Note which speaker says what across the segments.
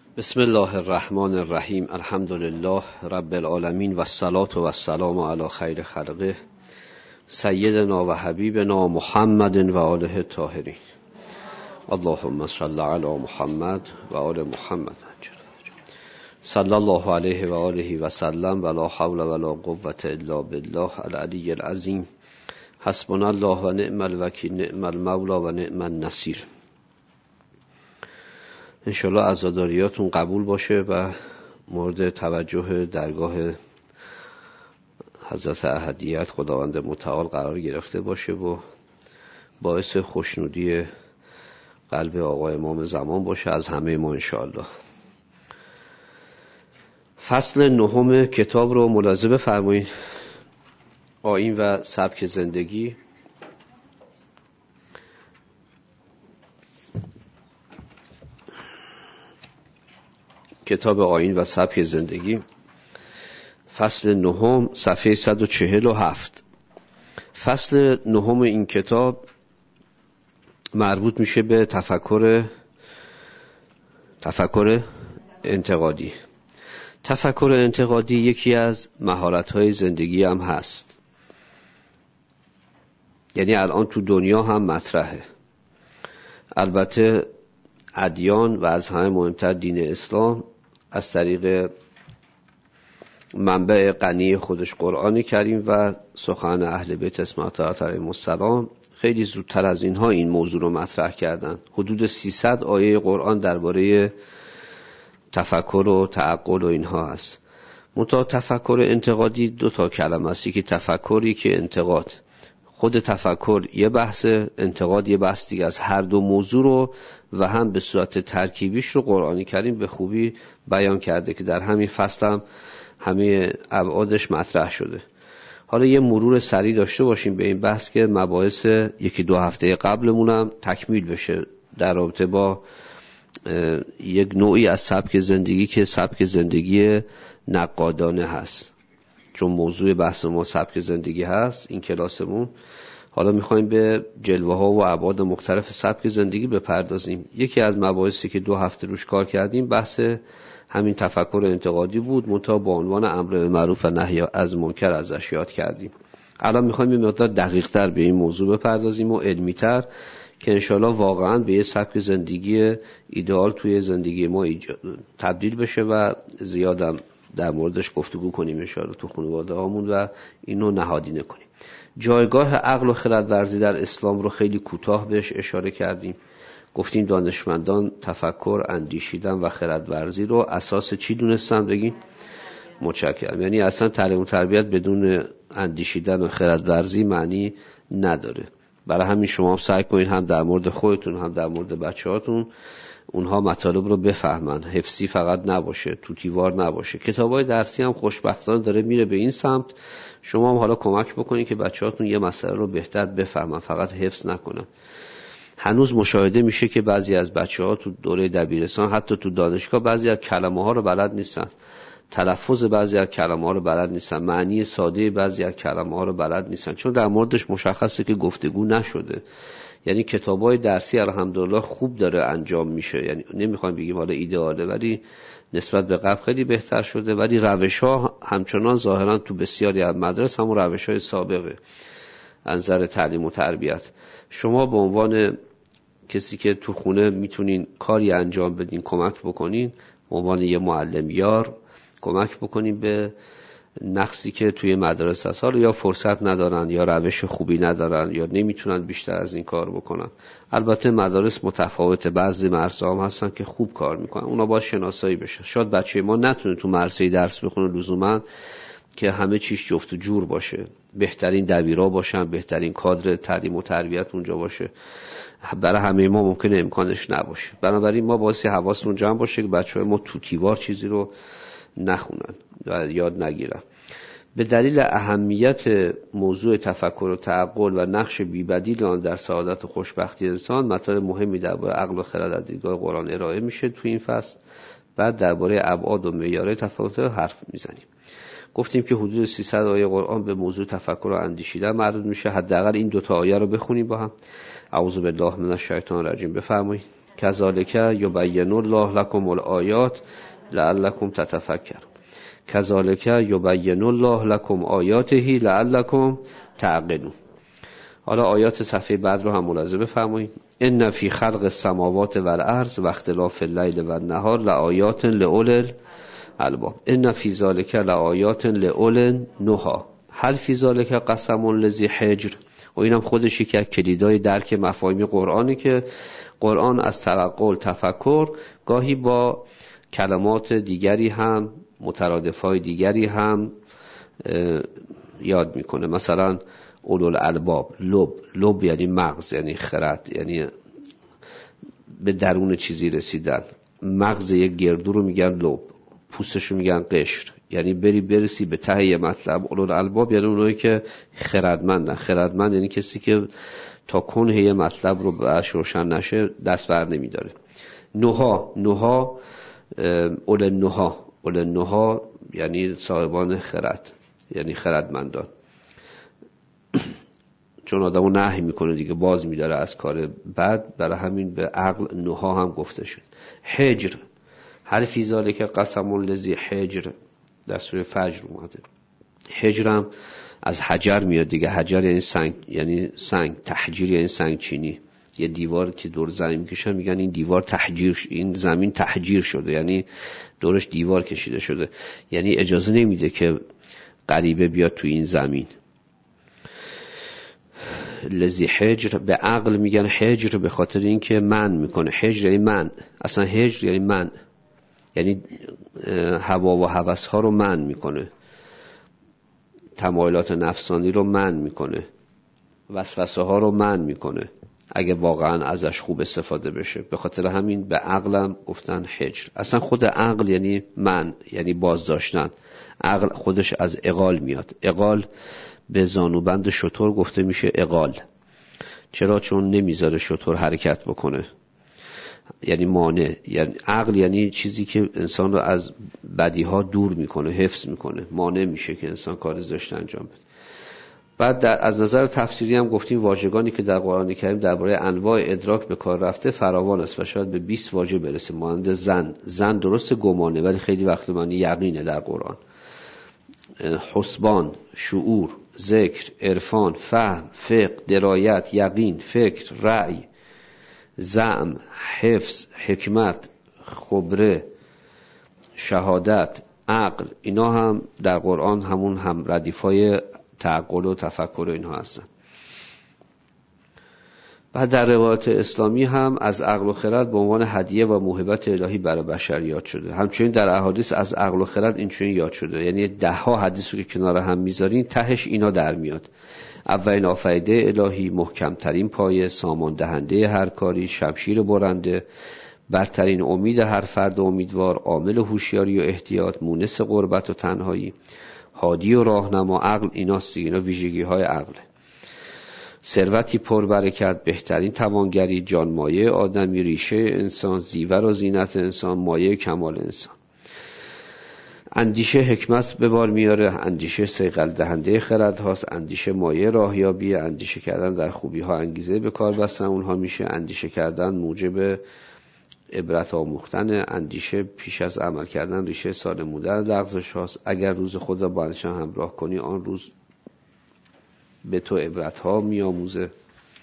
Speaker 1: بسم الله الرحمن الرحیم. الحمد لله رب العالمین و الصلاة و السلام علی خیر خلقه سیدنا و حبیبنا محمد و آله الطاهرین. اللهم صل علی محمد و آل محمد. صلی الله علیه و آله و سلم و لا حول و لا قوة الا بالله العلی العظیم. حسبنا الله و نعم الوکیل، نعم المولا و نعم النصیر. انشالله عزاداریاتون قبول باشه و مورد توجه درگاه حضرت احدیت خداوند متعال قرار گرفته باشه و باعث خوشنودی قلب آقا امام زمان باشه از همه ما انشالله. فصل 9 کتاب رو ملاحظه بفرمایید. آیین و سبک زندگی. کتاب آیین و سبک زندگی، فصل 9، صفحه 147. فصل 9 این کتاب مربوط میشه به تفکر انتقادی. تفکر انتقادی یکی از مهارت‌های زندگی هم هست، یعنی الان تو دنیا هم مطرحه. البته ادیان و از همه مهمتر دین اسلام از طریق منبع غنی خودش قرآن کریم و سخن اهل بیت اسماعیل علیهم السلام خیلی زودتر از اینها این موضوع رو مطرح کردن. حدود 300 آیه قرآن درباره تفکر و تعقل و اینها هست. منتها تفکر انتقادی 2 کلمه است، که تفکری که انتقاد. خود تفکر یه بحث، انتقاد یه بحث دیگه از. هر دو موضوع رو و هم به صورت ترکیبیش رو قرآن کریم به خوبی بیان کرده که در همین فصل هم همه ابعادش مطرح شده. حالا یه مرور سریع داشته باشیم به این بحث که مباحث 1-2 هفته قبلمون هم تکمیل بشه در رابطه با یک نوعی از سبک زندگی که سبک زندگی نقادانه هست. چون موضوع بحث ما سبک زندگی هست این کلاسمون، حالا میخوایم به جلوه ها و ابعاد مختلف سبک زندگی بپردازیم. یکی از مباحثی که 2 هفته روش کار کردیم بحث همین تفکر انتقادی بود، منتها با عنوان امر بالمعروف و نهی از منکر ازش یاد کردیم. الان میخوایم یه مقدار دقیق تر به این موضوع بپردازیم و علمی تر که انشالله واقعا به یه سبک زندگی ایدئال توی زندگی ما تبدیل بشه و زیادم در موردش گفتگو کنیم انشالله تو خانواده هامون و اینو نهادینه کنیم. جایگاه عقل و خردورزی در اسلام رو خیلی کوتاه بهش اشاره کردیم. گفتیم دانشمندان تفکر، اندیشیدن و خردورزی رو اساس چی دونستن؟ بگین. متشکرم. یعنی اصلا تعلیم و تربیت بدون اندیشیدن و خردورزی معنی نداره. برای همین شما هم سعی کنید هم در مورد خودتون هم در مورد بچه‌هاتون اونها مطالب رو بفهمن، حفظی فقط نباشه، توتیوار نباشه. کتابای درسی هم خوشبختانه داره میره به این سمت. شما هم حالا کمک بکنید که بچه‌هاتون یه مسئله رو بهتر بفهمن، فقط حفظ نکنن. هنوز مشاهده میشه که بعضی از بچه‌ها تو دوره دبیرستان حتی تو دانشگاه بعضی از کلمه‌ها رو بلد نیستن، تلفظ بعضی از کلمه‌ها رو بلد نیستن، معنی ساده بعضی از کلمه‌ها رو بلد نیستن، چون در موردش مشخصه که گفتگو نشده. یعنی کتابای درسی الحمدلله خوب داره انجام میشه، یعنی نمیخوایم بگیم حالا ایدئاله ولی نسبت به قبل خیلی بهتر شده، ولی روش‌ها همچنان ظاهرا تو بسیاری از مدارس همون روش‌های سابقه از نظر تعلیم و تربیت. شما به عنوان کسی که تو خونه میتونین کاری انجام بدین، کمک بکنین، به عنوان یه معلم یار کمک بکنین به نقصی که توی مدارس هست، حالا یا فرصت ندارن یا روش خوبی ندارن یا نمیتونن بیشتر از این کار بکنن. البته مدارس متفاوته، بعضی مدرسه‌ها هم هستن که خوب کار میکنن، اونا باید شناسایی بشه. شاید بچه ما نتونه تو مدرسه درس بخونه لزوما که همه چیز جفت و جور باشه، بهترین دبیرا باشن، بهترین کادر تعلیم و تربیت اونجا باشه. برای همه ما ممکنه امکانش نباشه. بنابراین ما باید حواسمون جمع باشه که بچه‌های ما توتیوار چیزی رو نخونن و یاد نگیرن. به دلیل اهمیت موضوع تفکر و تعقل و نقش بی‌بدیل آن در سعادت و خوشبختی انسان، مطالب مهمی درباره عقل و خرد از دیدگاه قرآن ارائه میشه تو این فصل. بعد درباره ابعاد و معیارهای تفاوت حرف میزنیم. گفتیم که حدود 300 آیه قرآن به موضوع تفکر و اندیشیدن مربوط میشه. حداقل این 2 آیه رو بخونیم با هم. اعوذ بالله من الشیطان الرجیم. بفرمایید کذالک یبین الله لکم الآیات لعلکم تتفکرون. کذالک یبین الله لکم آیاته لعلکم تعقلون. حالا آیات صفحه بعد رو هم ملاحظه بفرمایید. ان فی خلق السماوات والارض و اختلاف اللیل و النهار لآیات لأولی الالباب. ان فی ذلک لآیات لأولی النهی. هل فی ذلک قسم لذی حجر. و اینم خودش یکی از کلیدای درک مفاهیم قرآنی که قرآن از تعقل تفکر گاهی با کلمات دیگری هم مترادفای دیگری هم یاد میکنه. مثلا اولوالالباب، لب یعنی مغز، یعنی خرد، یعنی به درون چیزی رسیدن. مغز یک گردو رو میگن لب، پوستش رو میگن قشر، یعنی برسی به ته یه مطلب. اولوالالباب یعنی اونایی که خردمندن. خردمند یعنی کسی که تا کنه یه مطلب رو بهش روشن نشه دست بر نمیداره. نوها اولنها یعنی صاحبان خرد، یعنی خردمندان. چون آدمو نهی میکنه دیگه، باز میداره از کار بد، برای همین به عقل نوها هم گفته شد. حجر، هل فی ذلک قسم لذی حجر، در سوره فجر اومده. حجر هم از حجر میاد دیگه. حجر یعنی سنگ، یعنی سنگ. تحجیر یعنی سنگ چینی. یه دیوار که دور زمین میکشن میگن این دیوار تحجیر، این زمین تحجیر شده، یعنی دورش دیوار کشیده شده، یعنی اجازه نمیده که غریبه بیاد تو این زمین. لذی حجر، به عقل میگن حجر به خاطر اینکه من میکنه. حجر یعنی من، اصلا حجر یعنی من، یعنی هوا و هوس ها رو من میکنه، تمایلات نفسانی رو من میکنه، وسوسه ها رو من میکنه اگه واقعا ازش خوب استفاده بشه. به خاطر همین به عقلم گفتن حجر. اصلا خود عقل یعنی من، یعنی بازداشتن. عقل خودش از عقال میاد. عقال به زانوبند شتر گفته میشه عقال. چرا؟ چون نمیذاره شتر حرکت بکنه، یعنی مانع. یعنی عقل یعنی چیزی که انسان رو از بدیها دور میکنه، حفظ میکنه، مانع میشه که انسان کار زشت انجام بده. بعد از نظر تفسیری هم گفتیم واژگانی که در قرآن کریم درباره انواع ادراک به کار رفته فراوان است و شاید به 20 واژه برسه. مانند زن درست گمانه ولی خیلی وقت معنی یقینه در قرآن. حسبان، شعور، ذکر، عرفان، فهم، فقه، درایت، یقین، فکر، رأی، زعم، حفظ، حکمت، خبره، شهادت، عقل، اینا هم در قرآن همون هم ردیفای تعقل و تفکر و اینها هستن. بعد در روایات اسلامی هم از عقل و خرد به عنوان هدیه و موهبت الهی برای بشر یاد شده. همچنین در احادیث از عقل و خرد اینچنین یاد شده، یعنی 10 حدیث رو که کنار هم میذارین تهش اینا در میاد. اولین آفریده الهی، محکمترین پایه، سامان دهنده هر کاری، شمشیر برنده، برترین امید هر فرد امیدوار، عامل هوشیاری و احتیاط، مونس غربت و تنهایی، هادی و راهنما. عقل ایناست، اینا ویژگی های عقله. ثروتی پربرکت، بهترین توانگری، جانمایه آدمی، ریشه انسان، زیور و زینت انسان، مایه کمال انسان. اندیشه حکمت به بار میاره، اندیشه صیقل دهنده خرد هاست، اندیشه مایه راهیابی، اندیشه کردن در خوبی ها انگیزه به کار بستن اونها میشه، اندیشه کردن موجب عبرت آموختن، اندیشه پیش از عمل کردن ریشه سالم بودن لغزش هاست. اگر روز خود را با اندیشه همراه کنی آن روز به تو عبرت ها می آموزه.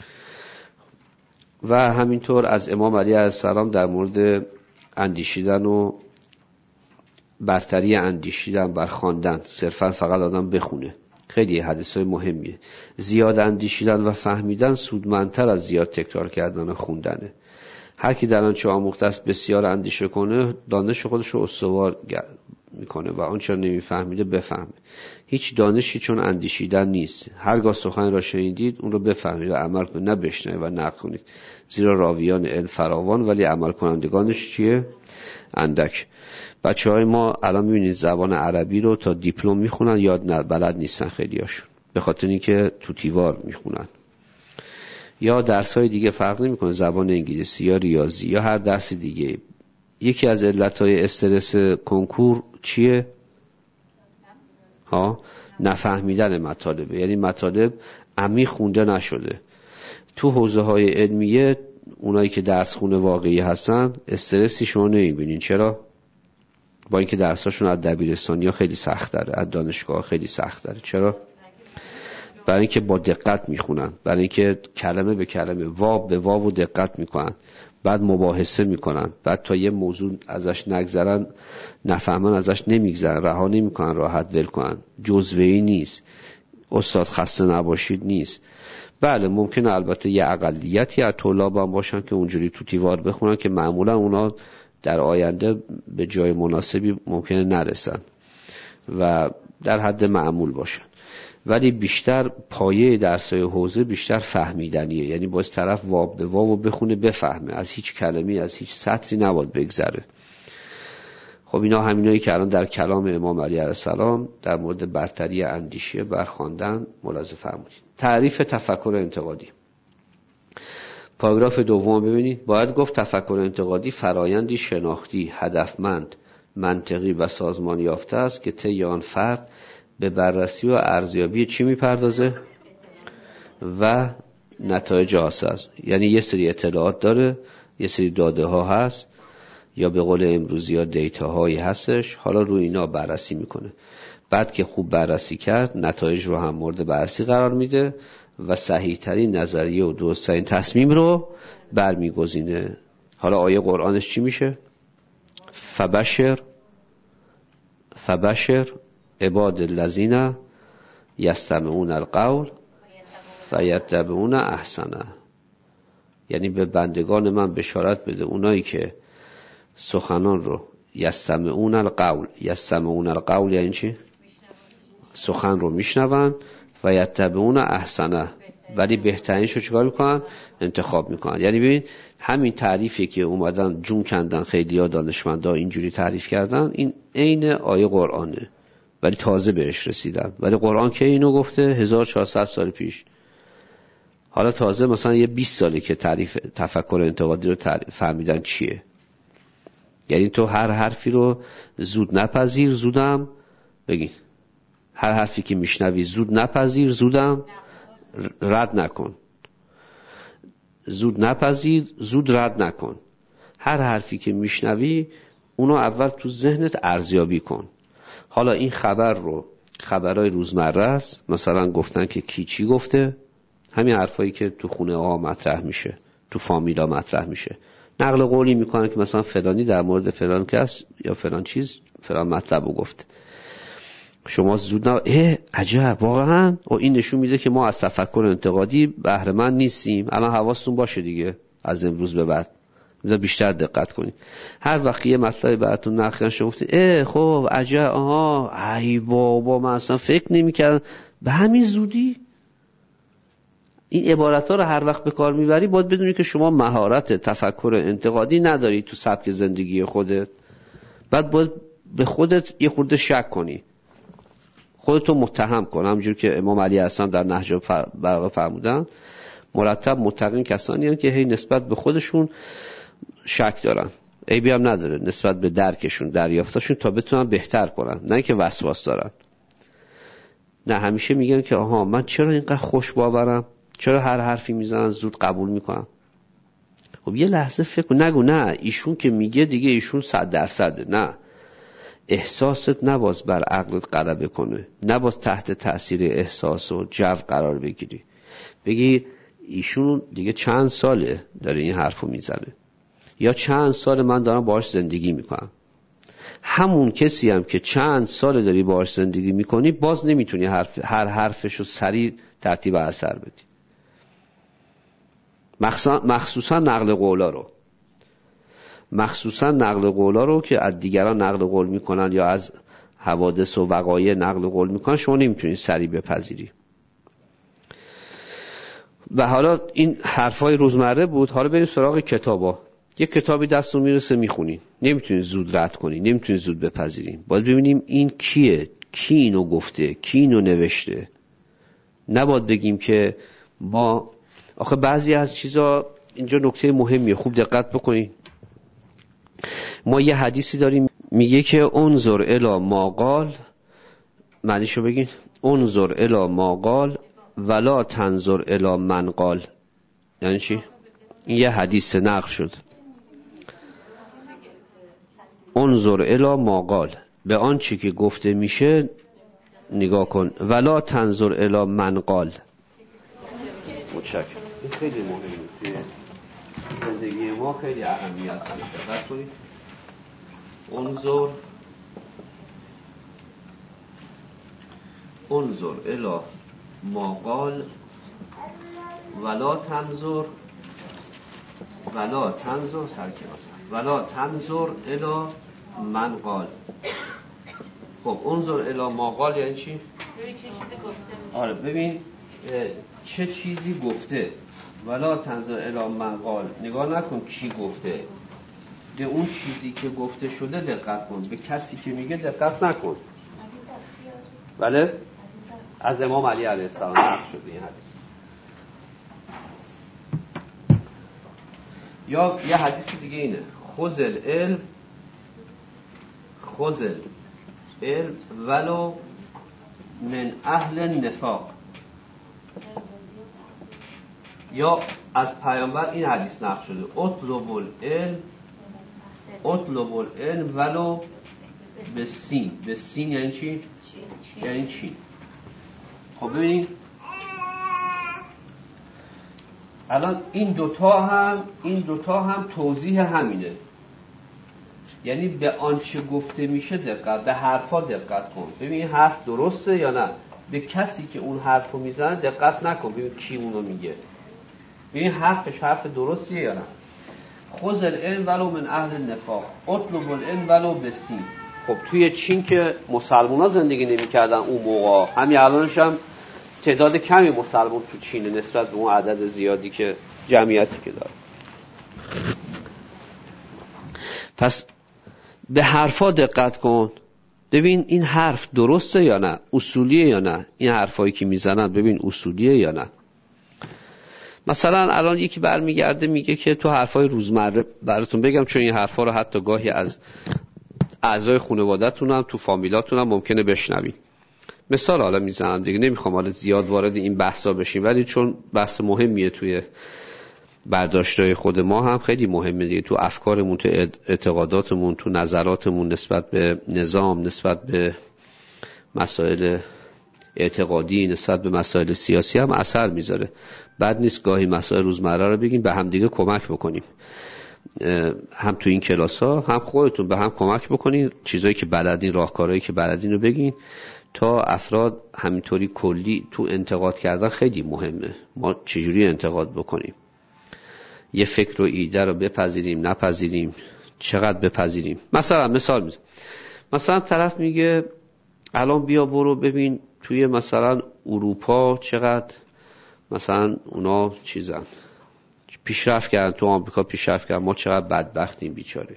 Speaker 1: و همینطور از امام علی علیه السلام در مورد اندیشیدن و برتری اندیشیدن بر خواندن، صرفا فقط آدم بخونه. خیلی حدیث های مهمیه. زیاد اندیشیدن و فهمیدن سودمندتر از زیاد تکرار کردن و خوندنه. هر کی در آنچه آموخته است بسیار اندیشه کنه، دانش خودش رو استوار میکنه و آنچه نمیفهمیده بفهمه. هیچ دانشی چون اندیشیدن نیست. هرگاه سخن را شنیدید اون رو بفهمید و عمل کنید، نه بشنوید و نقل کنید. زیرا راویان علم فراوان ولی عمل کنندگانش چیه؟ اندک. بچه‌های ما الان می‌بینید زبان عربی رو تا دیپلم میخونن، یاد بلد نیستن خیلیاشون، به خاطر اینکه تو دیوار میخونن. یا درس‌های دیگه فرق نمی‌کنه، زبان انگلیسی یا ریاضی یا هر درس دیگه. یکی از علت‌های استرس کنکور چیه؟ نفهمیدن مطالب. یعنی مطالب عمیق خونده نشده. تو حوزه‌های علمیه اونایی که درس خونه واقعی هستن استرسی شما نمیبینین. چرا؟ با اینکه درساشون از دبیرستانیا خیلی سخت داره، از دانشگاه خیلی سخت داره. چرا؟ برای اینکه با دقت میخونن، برای اینکه کلمه به کلمه، واو به واو دقت میکنن، بعد مباحثه میکنن، بعد تا یه موضوع ازش نگذرن، نفهمن ازش نمیگذرن، رها نمیکنن راحت ول کنن. جزوه‌ای نیست، استاد خسته نباشید نیست. بله ممکنه البته یه اقلیتی از طلاب هم باشن که اونجوری تو دیوار بخونن که معمولا اونا در آینده به جای مناسبی ممکنه نرسن و در حد معمول باشن، ولی بیشتر پایه درسای حوزه بیشتر فهمیدنیه. یعنی باز طرف واو به واو بخونه بفهمه، از هیچ کلمه‌ای از هیچ سطری نباید بگذره. خب اینا همینایی که الان در کلام امام علی علیه السلام در مورد برتری اندیشه برخواندن ملاحظه فرمودید. تعریف تفکر انتقادی، پاراگراف دوم ببینید. باید گفت تفکر انتقادی فرایندی شناختی، هدفمند، منطقی و سازمان یافته است که طی آن فرد به بررسی و ارزیابی چی میپردازه؟ و نتایج حاصل است. یعنی یه سری اطلاعات داره، یه سری داده ها هست، یا به قول امروزی ها دیتا هایی هستش، حالا روی اینا بررسی میکنه. بعد که خوب بررسی کرد نتایج رو هم مورد بررسی قرار میده و صحیح ترین نظریه و درست ترین تصمیم رو برمیگزینه. حالا آیه قرآنش چی میشه؟ فبشر عباد الذین یستمعون القول فیتبعون احسنه. یعنی به بندگان من بشارت بده، اونایی که سخنان رو یستمعون القول یعنی چی؟ سخن رو میشنون و یتبعون احسنه، ولی بهترینش رو چیکار میکنن؟ انتخاب میکنن. یعنی ببین همین تعریفی که اومدن جون کندن خیلی‌ها دانشمندا اینجوری تعریف کردن، این عین آیه قرآنه ولی تازه بهش رسیدن. ولی قرآن که اینو گفته 1400 سال پیش، حالا تازه مثلا یه 20 ساله که تعریف تفکر انتقادی رو فهمیدن چیه. یعنی تو هر حرفی رو زود نپذیر زودم بگین، هر حرفی که میشنوی زود نپذیر زودم رد نکن، زود نپذیر زود رد نکن. هر حرفی که میشنوی اونو اول تو ذهنت ارزیابی کن. حالا این خبر رو خبرهای روزمره است، مثلا گفتن که کی چی گفته، همین حرفایی که تو خونه ها مطرح میشه، تو فامیلا مطرح میشه، نقل قولی میکنن که مثلا فلانی در مورد فلان کس یا فلان چیز فلان مطلب رو گفت. شما زود عجب واقعا، و این نشون میده که ما از تفکر انتقادی بهره مند نیستیم. الان حواستون باشه دیگه، از امروز به بعد بیشتر دقت کنید. هر وقت یه مطلبی براتون نقل شما گفتید خب عجب، آها ای بابا من اصلا فکر نمی‌کردم به همین زودی. این عبارت‌ها رو هر وقت به کار میبری باید بدونی که شما مهارت تفکر انتقادی نداری تو سبک زندگی خودت. بعد باید به خودت یه خورده شک کنی، خودتو متهم کن. همونجور که امام علی السلام در نهج البلاغه فرمودن مرتب متقین کسانی هستند که هی نسبت به خودشون شک دارن، عیبی هم نداره نسبت به درکشون، دریافتاشون، تا بتونن بهتر کنن، نه که وسواس دارن. نه همیشه میگن که آها من چرا اینقدر خوش باورم، چرا هر حرفی میزنن زود قبول میکنم. خب یه لحظه فکر نگو نه ایشون که میگه دیگه ایشون 100%. نه، احساست نباز بر عقلت غلبه کنه، نباز تحت تأثیر احساس و جو قرار بگیری، بگی ایشون دیگه چند ساله داره این حرفو میزنه، یا چند سال من دارم باهاش زندگی میکنم. همون کسی هم که چند سال داری باهاش زندگی میکنی باز نمیتونی هر حرفشو سریع ترتیب اثر بدی. مخصوصا نقل قولا رو که از دیگران نقل قول میکنن یا از حوادث و وقایع نقل قول میکنن، شما نمیتونید سریع بپذیری. و حالا این حرفای روزمره بود. حالا بریم سراغ کتابا. یک کتابی دستون میرسه میخونین، نمیتونید زود رد کنین، نمیتونید زود بپذیرین. باید ببینیم این کیه، کی اینو گفته، کی اینو نوشته. نباید بگیم که ما آخه بعضی از چیزا، اینجا نکته مهمیه خوب دقت بکنین. ما یه حدیثی داریم میگه که انظر الی ما قال، معنیشو بگین، انظر الی ما قال ولا تنظر الی من قال. یعنی چی؟ این یه حدیث نقل شد. انظر الی ما قال، به آنچه که گفته میشه نگاه کن، ولا تنظر الی من قال. متشکرم. این خیلی مهمه، زندگی ما خیلی اهمیت داره. دقت کنید. انظر الی ما قال ولا تنظر ولا تنظر الی من قال. خب انظر الی ما قال یعنی چی؟
Speaker 2: ببین چه چیزی گفته.
Speaker 1: آره ببین چه چیزی گفته. ولا تنظر الی من قال، نگاه نکن کی گفته، به اون چیزی که گفته شده دقت کن، به کسی که میگه دقت نکن. بله؟ از امام علی علیه السلام نقل شده این حدیث. یا یه حدیث دیگه اینه، خذ العلم ولو من اهل النفاق. یا از پیامبر این حدیث نقل شده، اطلب العلم ولو بالسین. بالسین یعنی چی؟ یعنی چی؟ خب ببینید الان این دوتا هم توضیح همینه، یعنی به آنچه گفته میشه دقت، به حرفا دقت کن. ببین این حرف درسته یا نه، به کسی که اون حرفو میزنه دقت نکن، ببین کی اونو میگه، ببین حرفش حرف درستیه یا نه. خذ العلم ولو من اهل النفاق اطلب العلم ولو بالسین. خب توی چین که مسلمونا زندگی نمی‌کردن اون موقع، همین الانش هم تعداد کمی مسلمان تو چینه نسبت به اون عدد زیادی که جمعیتی که داره. پس به حرفا دقت کن، ببین این حرف درسته یا نه، اصولیه یا نه، این حرفایی که میزنن ببین اصولیه یا نه. مثلا الان یکی برمیگرده میگه که تو حرفای روزمره براتون بگم، چون این حرفا رو حتی گاهی از اعضای خانواده‌تون هم تو فامیلاتون هم ممکنه بشنوید. مثال حالا میزنم دیگه، نمیخوام حالا زیاد وارد این بحثا بشیم، ولی چون بحث مهمیه توی برداشتای خود ما هم خیلی مهمه دیگه، تو افکارمون، تو اعتقاداتمون، تو نظراتمون نسبت به نظام، نسبت به مسائل اعتقادی، نسبت به مسائل سیاسی هم اثر میذاره. بد نیست گاهی مسائل روزمره رو بگیم، به هم دیگه کمک بکنیم، هم تو این کلاس‌ها هم خودتون به هم کمک بکنین، چیزایی که بلدین، راهکارهایی که بلدین رو بگین، تا افراد همینطوری کلی تو انتقاد کردن خیلی مهمه. ما چجوری انتقاد بکنیم، یه فکر و ایده رو بپذیریم نپذیریم، چقدر بپذیریم. مثلا مثال میزنم، مثلا طرف میگه الان بیا برو ببین توی مثلا اروپا چقدر مثلا اونا چیزن پیشرفت کردن، تو آمریکا پیشرفت کردن، ما چقدر بدبختیم بیچاره.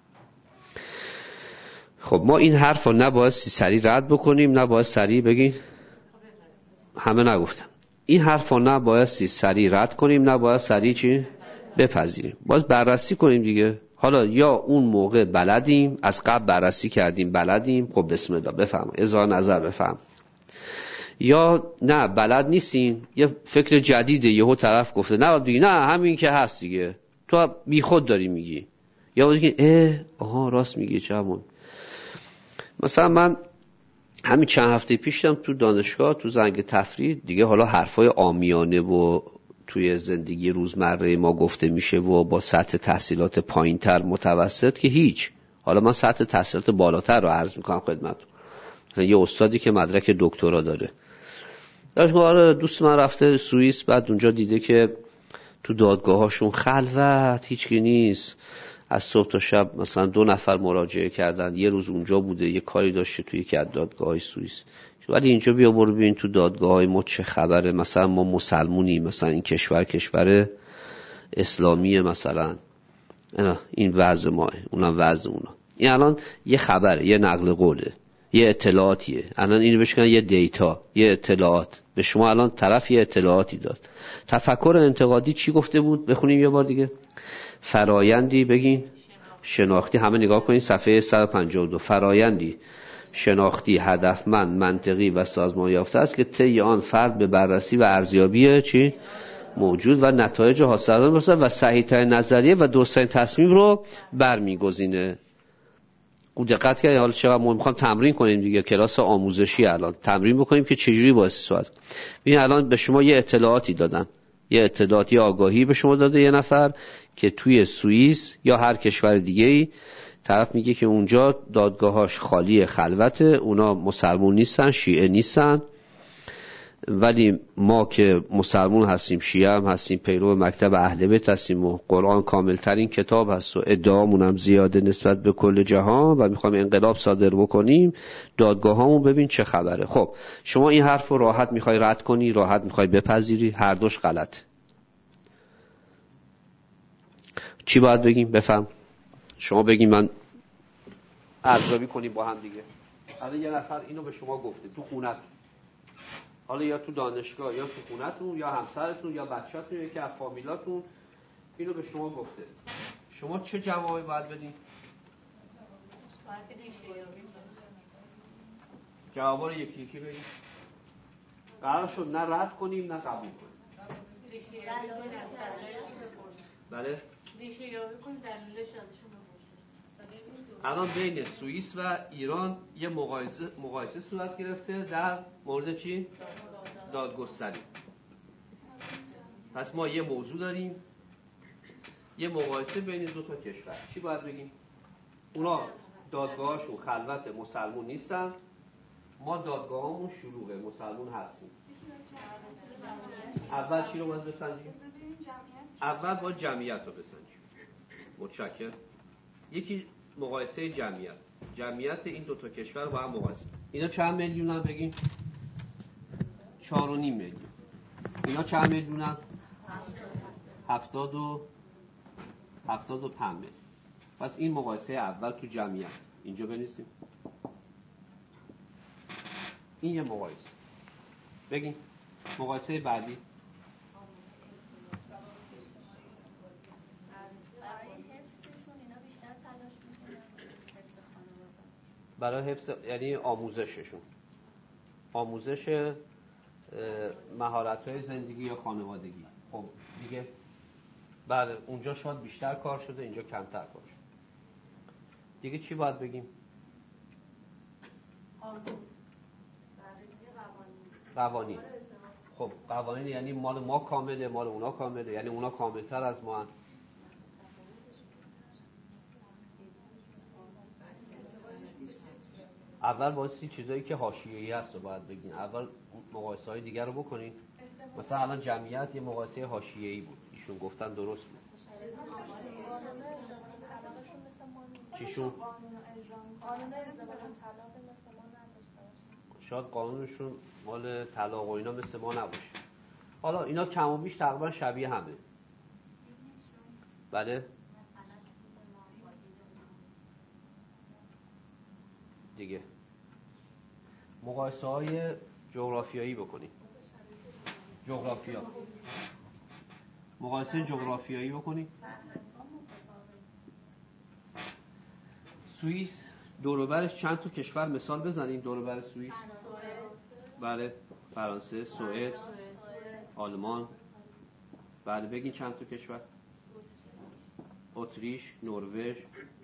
Speaker 1: خب ما این حرف رو نباید سریع رد بکنیم، نباید سریع بگیم همه نگفتن. این حرف رو نباید سریع رد کنیم، نباید سریع چی بپذیریم، باز بررسی کنیم دیگه. حالا یا اون موقع بلدیم، از قبل بررسی کردیم بلدیم، خب بسم الله بفهم، اظهار نظر بفهم. یا نه بلد نیستیم، یه فکر جدیده یهو طرف گفته، نه دیگه نه همین که هست دیگه، تو بی خود داری میگی. یا دیگه آها راست میگی چمون. مثلا من همین چند هفته پیشم تو دانشگاه تو زنگ تفریح دیگه، حالا حرفای عامیانه و توی زندگی روزمره ما گفته میشه و با سطح تحصیلات پایینتر متوسط که هیچ. حالا من سطح تحصیلات بالاتر رو عرض میکنم خدمتتون. مثلا یه استادی که مدرک دکترا داره، آره دوست من رفته سوئیس، بعد اونجا دیده که تو دادگاهاشون خلوت هیچکی نیست، از صبح تا شب مثلا 2 نفر مراجعه کردن، یه روز اونجا بوده یه کاری داشته توی یکی از دادگاه‌های سوئیس. ولی اینجا بیا برو ببین تو دادگاه‌های ما چه خبره، مثلا ما مسلمونیم، مثلا این کشور اسلامیه، مثلا این وضع ماه، اونم وضع اونا. این الان یه خبره، یه نقل قوله، یه اطلاعاتیه. الان اینو بشکنن یه دیتا، یه اطلاعات. به شما الان طرف یه اطلاعاتی داد. تفکر انتقادی چی گفته بود؟ بخونیم یه بار دیگه. فرایندی بگین شناختی، همه نگاه کنین صفحه 152. فرایندی شناختی هدفمند، منطقی و سازمان یافته است که طی آن فرد به بررسی و ارزیابی موجود و نتایج حاصل میشه و صحیح ترین نظریه و درست تصمیم رو برمیگزینه. خوب دقت کردید. حالا چقدر ما میخوام تمرین کنیم دیگه، کلاس آموزشی الان تمرین بکنیم که چجوری باید صحبت. ببین الان به شما یه اطلاعاتی دادن، یه اطلاعاتی آگاهی به شما داده یه نفر که توی سوئیس یا هر کشور دیگه‌ای طرف میگه که اونجا دادگاهاش خالی خلوته، اونا مسلمون نیستن، شیعه نیستن، ولی ما که مسلمون هستیم، شیعه هم هستیم، پیرو مکتب اهل بیت هستیم و قرآن کامل ترین کتاب هست و ادعامون هم زیاده نسبت به کل جهان و میخوایم انقلاب صادر بکنیم، دادگاهامون ببین چه خبره. خب شما این حرف رو راحت میخوای رد کنی، راحت میخوای بپذیری، هر دوش غلط. چی باید بگیم؟ بفهم. شما بگیم، من ارزیابی کنیم با هم دیگه. الان یه نفر اینو به شما گفته تو خونت، حالا یا تو دانشگاه یا تو خونتون یا همسرتون یا بچه‌تون یا یکی از فامیلاتون اینو به شما گفته، شما چه جوابی باید بدین؟ جوابا رو یکی یکی بگید. قرار شد نه رد کنیم نه قبول کنیم. بله؟ الان بین سوئیس و ایران یه مقایسه صورت گرفته در مورد چی؟ دادگستری. پس ما یه موضوع داریم، یه مقایسه بین دو تا کشور. چی باید بگیم؟ اونا دادگاهاشون خلوت، مسلمون نیستن، ما دادگاهامون شلوغه، مسلمون هستیم. اول چی رو باید بسنجیم؟ اول باید جمعیت رو بسنجیم. متشکرم. یکی مقایسه جمعیت این دو تا کشور با هم مقایسه. اینا چند میلیونن بگین؟ 4.5 میلیون. اینا چند میلیونن؟ 75 میلیون. پس این مقایسه اول تو جمعیت. اینجا بنویسیم. این یه مقایسه. بگین مقایسه بعدی. برای حفظ یعنی آموزششون، آموزش مهارت‌های زندگی یا خانوادگی. خب دیگه بله اونجا شاید بیشتر کار شده، اینجا کمتر کار شده. دیگه چی باید بگیم؟ قوانین. خب قوانین یعنی مال ما کامله، مال اونا کامله، یعنی اونا کاملتر از ما هم. اول واسه چیزایی که حاشیه‌ای هست رو باید بگین. اول مقایسه‌های دیگر رو بکنین. مثلا الان جمعیت یه مقایسه حاشیه‌ای بود، ایشون گفتن درست بود. چیشون؟ شاید قانونشون مال طلاق و اینا مثل ما نباشه. حالا اینا کم و بیش تقریبا شبیه همه. بله؟ دیگه مقایسه‌های جغرافیایی بکنیم. مقایسه جغرافیایی بکنیم. سوئیس دور و برش چند تا کشور مثال بزنین دور و بر سوئیس. بله فرانسه، سوئد، آلمان. بله بگین چند تا کشور. اتریش، نروژ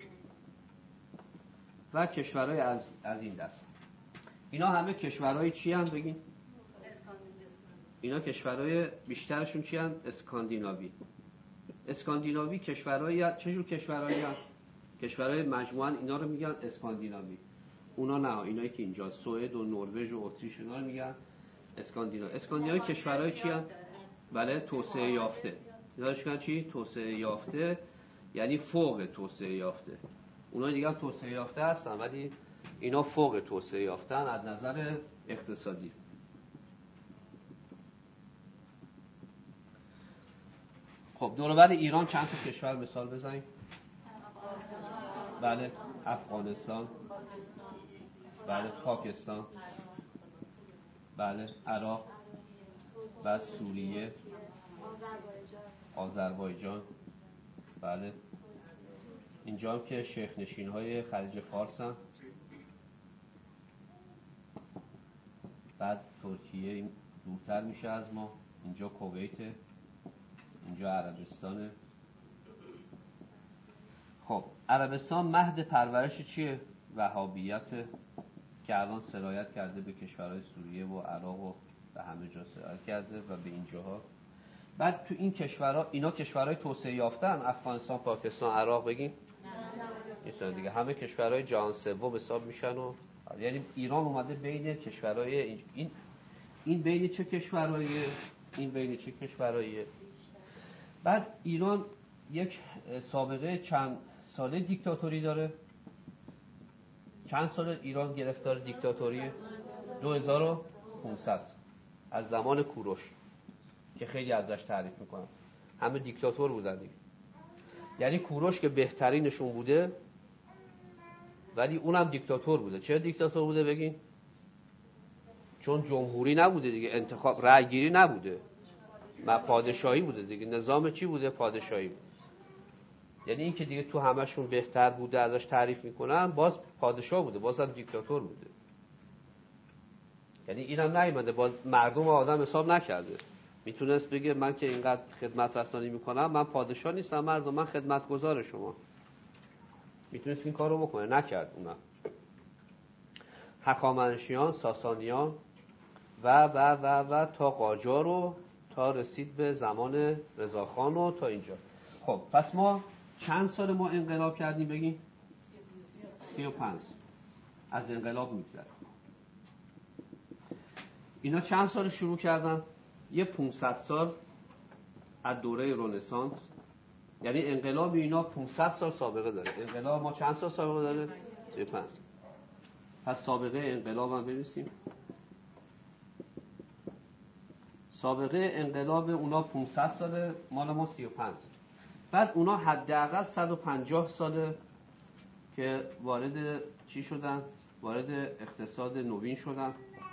Speaker 1: و کشورهای از این دست. اینا همه کشورهای چی هم بگین؟ اینا کشورهای بیشترشون چی هم؟ اسکاندیناوی کشورهای چه جور کشورهایی هم؟ کشورهای مجموعاً اینا رو میگن اسکاندیناوی. اونا نه، اینایی که اینجا سوئد و نروژ و اتریش اینا رو میگن اسکاندیناوی کشورهای چی هم؟ بله توسعه یافته. اینا رو میگن چی؟ توسعه یافته، یعنی فوق توسعه یافته. اونا دیگه هم توسعه یافته هستن ولی اینا فوق توسعه یافتن از نظر اقتصادی. خب دور و بر ایران چند تا کشور مثال بزنید. بله افغانستان، بله پاکستان، بله عراق و سوریه، آذربایجان. بله اینجا هم که شیخ نشین های خلیج فارس هم. بعد ترکیه دورتر میشه از ما، اینجا کویت، اینجا عربستانه. خب عربستان مهد پرورش چیه؟ وهابیت که الان سرایت کرده به کشورهای سوریه و عراق و به همه جا سرایت کرده و به این جاها. بعد تو این کشورها، اینا کشورهای توسعه یافته‌ان، افغانستان، پاکستان، عراق بگیم نیستن دیگه، همه کشورهای جهان سوم حساب میشن و یعنی ایران اومده بین کشورهای این بین چه کشورهایی، این بین چه کشورهایی. بعد ایران یک سابقه چند ساله دیکتاتوری داره. چند سال ایران گرفتار دیکتاتوریه؟ 2500 از زمان کوروش که خیلی ازش تعریف میکنم. همه دیکتاتور بودن دیگه. یعنی کوروش که بهترینشون بوده ولی اونم دیکتاتور بوده. چرا دیکتاتور بوده بگین؟ چون جمهوری نبوده دیگه، انتخاب رأی گیری نبوده، پادشاهی بوده دیگه. نظام چی بوده؟ پادشاهی بوده. یعنی این که دیگه تو همشون بهتر بوده ازش تعریف میکنن، باز پادشاه بوده، بازم دیکتاتور بوده. یعنی اینم نیومده باز مردم آدم حساب نکرده. میتونست بگه من که اینقدر خدمت رسانی میکنم، من پادشاه نیستم مردم، من خدمتگزار شما. میتونست این کارو بکنه، نکرد. اونم هخامنشیان، ساسانیان و تا قاجار و تا رسید به زمان رضاخان و تا اینجا. خب پس ما چند سال ما انقلاب کردیم بگیم؟ 35 از انقلاب میگذره. اینا چند سال شروع کردن؟ یه 500 سال از دوره رنسانس. یعنی انقلاب اینا 500 سال سابقه داره. انقلاب ما چند سال سابقه داره؟ 35. پس سابقه انقلاب هم بنویسیم. سابقه انقلاب اونا 500 ساله، مال ما 35. بعد اونا حداقل 150 ساله که وارد چی شدن؟ وارد اقتصاد نوین شدن.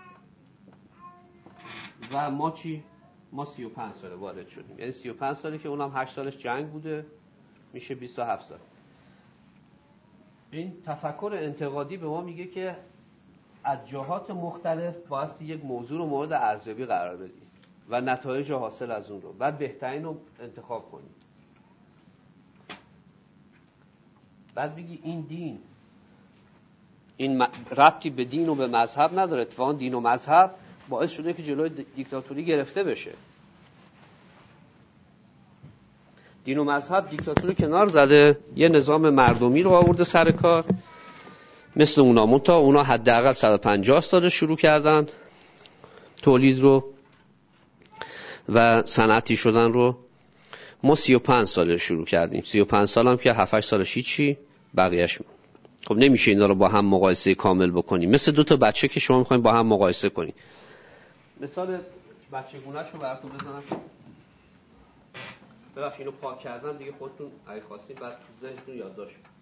Speaker 1: و ما چی؟ ما 35 ساله وارد شدیم. یعنی 35 ساله که اونم 8 سالش جنگ بوده، میشه 27 سال. این تفکر انتقادی به ما میگه که از جهات مختلف بایستی یک موضوع رو مورد ارزیابی قرار بدید و نتایج حاصل از اون رو بعد بهترین رو انتخاب کنید. بعد بگی این دین، این ربطی به دین و به مذهب نداره. اتفاقا دین و مذهب باعث شده که جلوی دیکتاتوری گرفته بشه. دین و مذهب دیکتاتوری کنار زده، یه نظام مردمی رو آورده سر کار مثل اونا. منتها اونا حداقل 150 سال شروع کردن تولید رو و صنعتی شدن رو. ما 35 سال شروع کردیم. 35 سال هم که 7-8 سالش هیچی، بقیه‌اش. خب نمیشه اینا رو با هم مقایسه کامل بکنیم. مثل دو تا بچه که شما میخواین با هم مقایسه کنید. مثال بچگونه‌ش رو براتون بزنم. ببخشید اینو پاک کردم دیگه، خودتون اگه خواستید بعد تو ذهنتون یادداشت کنید.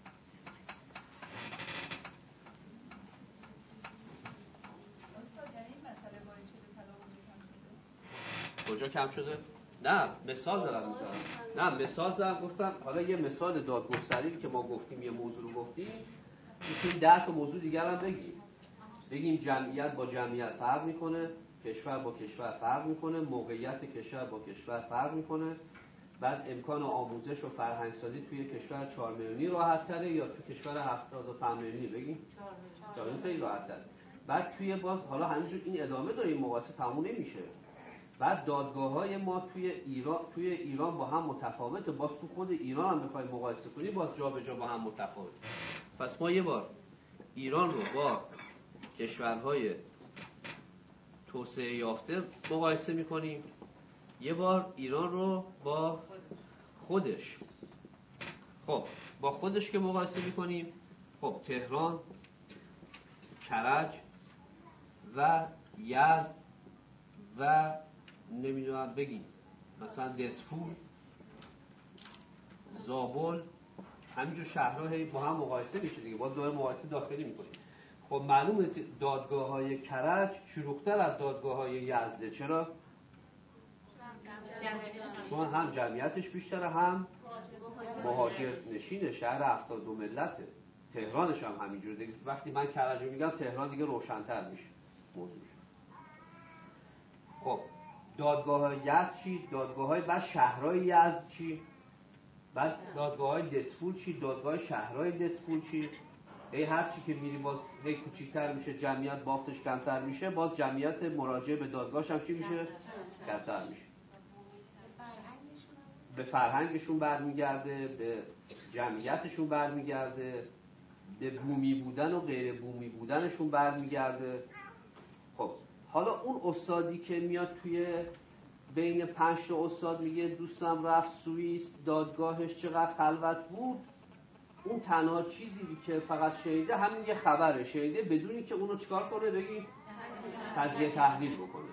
Speaker 1: کجا کم شده؟ نه مثال دارم میزنم. نه مثال دارم گفتم. حالا یه مثال دادگستری که ما گفتیم، یه موضوع رو گفتیم، میتونیم 10 تا موضوع دیگر هم بگیم جمعیت با جمعیت فرق میکنه، کشور با کشور فرق میکنه، موقعیت کشور با کشور فرق میکنه. بعد امکان آموزش و فرهنگسازی توی کشور 4 میلیونی راحت تره یا توی کشور 75 میلیونی بگیم 4 میلیونی خیلی راحت تره. بعد توی باز حالا همینجور این ادامه داره، این مقایسه تموم نمیشه. بعد دادگاه‌های ما توی ایران با هم متفاوته. باز تو خود ایران هم بخوای مقایسه کنی باز جا به جا با هم متفاوته. پس ما یه بار ایران رو با کشورهای توسعه یافته مقایسه می‌کنیم، یه بار ایران رو با خودش. خب با خودش که مقایسه می‌کنیم، خب تهران، کرج و یزد و نمیدونم بگیم مثلا دسفول، زابل، همینجور شهرها با هم مقایسه میشه دیگه. باز داره مقایسه داخلی میکنیم. خب معلومه دادگاه‌های کرج شلوغ‌تر از دادگاه‌های یزده. چرا؟ چون هم جمعیتش بیشتره، هم مهاجر نشینه، شهر 72 ملته. تهرانش هم همینجوره دیگه. وقتی من کرج میگم تهران دیگه روشن‌تر میشه موضوعش. خب دادگاه یزد چی، دادگاه های بعد شهرهای یزد چی، بعد دادگاه های دسفول چی، دادگاه شهرهای دسفول چی. هر چی که میری باز کوچیک‌تر میشه، جمعیت بافتش کمتر میشه، باز جمعیت مراجعه به دادگاهش هم چی میشه؟ کمتر میشه. به فرهنگشون برمیگرده، به جمعیتشون برمیگرده، به بومی بودن و غیر بومی بودنشون برمیگرده. خب حالا اون استادی که میاد توی بین 5 تا استاد میگه دوستم رفت سوئیس دادگاهش چقدر خلوت بود، اون تنها چیزی که فقط شنیده همین یه خبره، شنیده بدونی که اونو چیکار کنه، بگی تجزیه تحلیل بکنه.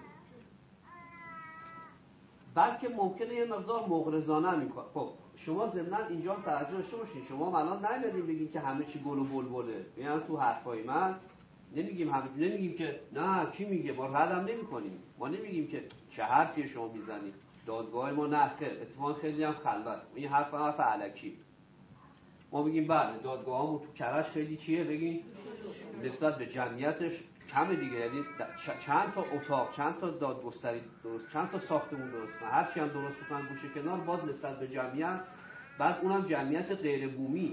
Speaker 1: بلکه ممکنه یه مقدار مغرضانه میکنه. خب شما ضمناً اینجا توجه داشته باشین، شما الان نمیدین بگین که همه چی گل و بلبله. یعنی تو حرفای من نمیگیم که نه کی میگه، ما ردم نمی‌کنیم، ما نمیگیم که چه حرفی شما میزنید، دادگاه ما نه خیر، اتفاقا خیلی هم خلوت، این حرف علکی. ما بگیم بله دادگاهامون تو کرج خیلی چیه، بگیم نسبت به جمعیتش کمه دیگه، یعنی چند تا اتاق، چند تا دادگستری درست، چند تا ساختمون درست، هر چی هم درست بکنن گوشه کنار، باز نسبت به جمعیت، بعد اونم جمعیت غیر بومی.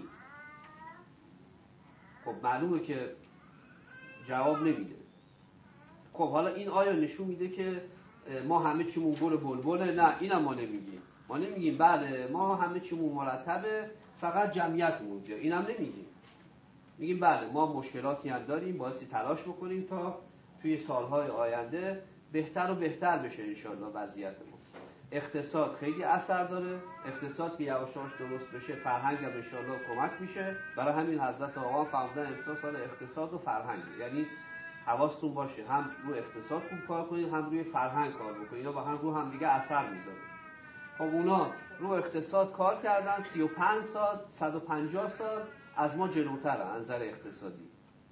Speaker 1: خب معلومه که جواب نمیده. خب حالا این آیا نشون میده که ما همه چیمون گل بلبله؟ نه، اینم ما نمیگیم. ما نمیگیم بله ما همه چیمون مرتبه فقط جمعیتمون جا، اینم نمیگیم. میگیم بله ما مشکلاتی هم داریم، بایستی تلاش بکنیم تا توی سالهای آینده بهتر و بهتر بشه انشاءالله وضعیتمون. اقتصاد خیلی اثر داره، اقتصاد که یواش یواش درست بشه، فرهنگ هم انشاءالله کمک میشه. برای همین حضرت آقا فرمودن امسال سال اقتصاد و فرهنگ، یعنی حواستون باشه هم روی اقتصاد خوب کار کنید، هم روی فرهنگ کار بکنید، اینا با هم رو هم دیگه اثر میذاره. خب اونا رو اقتصاد کار کردن 35 سال 150 سال از ما جلوتره از نظر اقتصادی.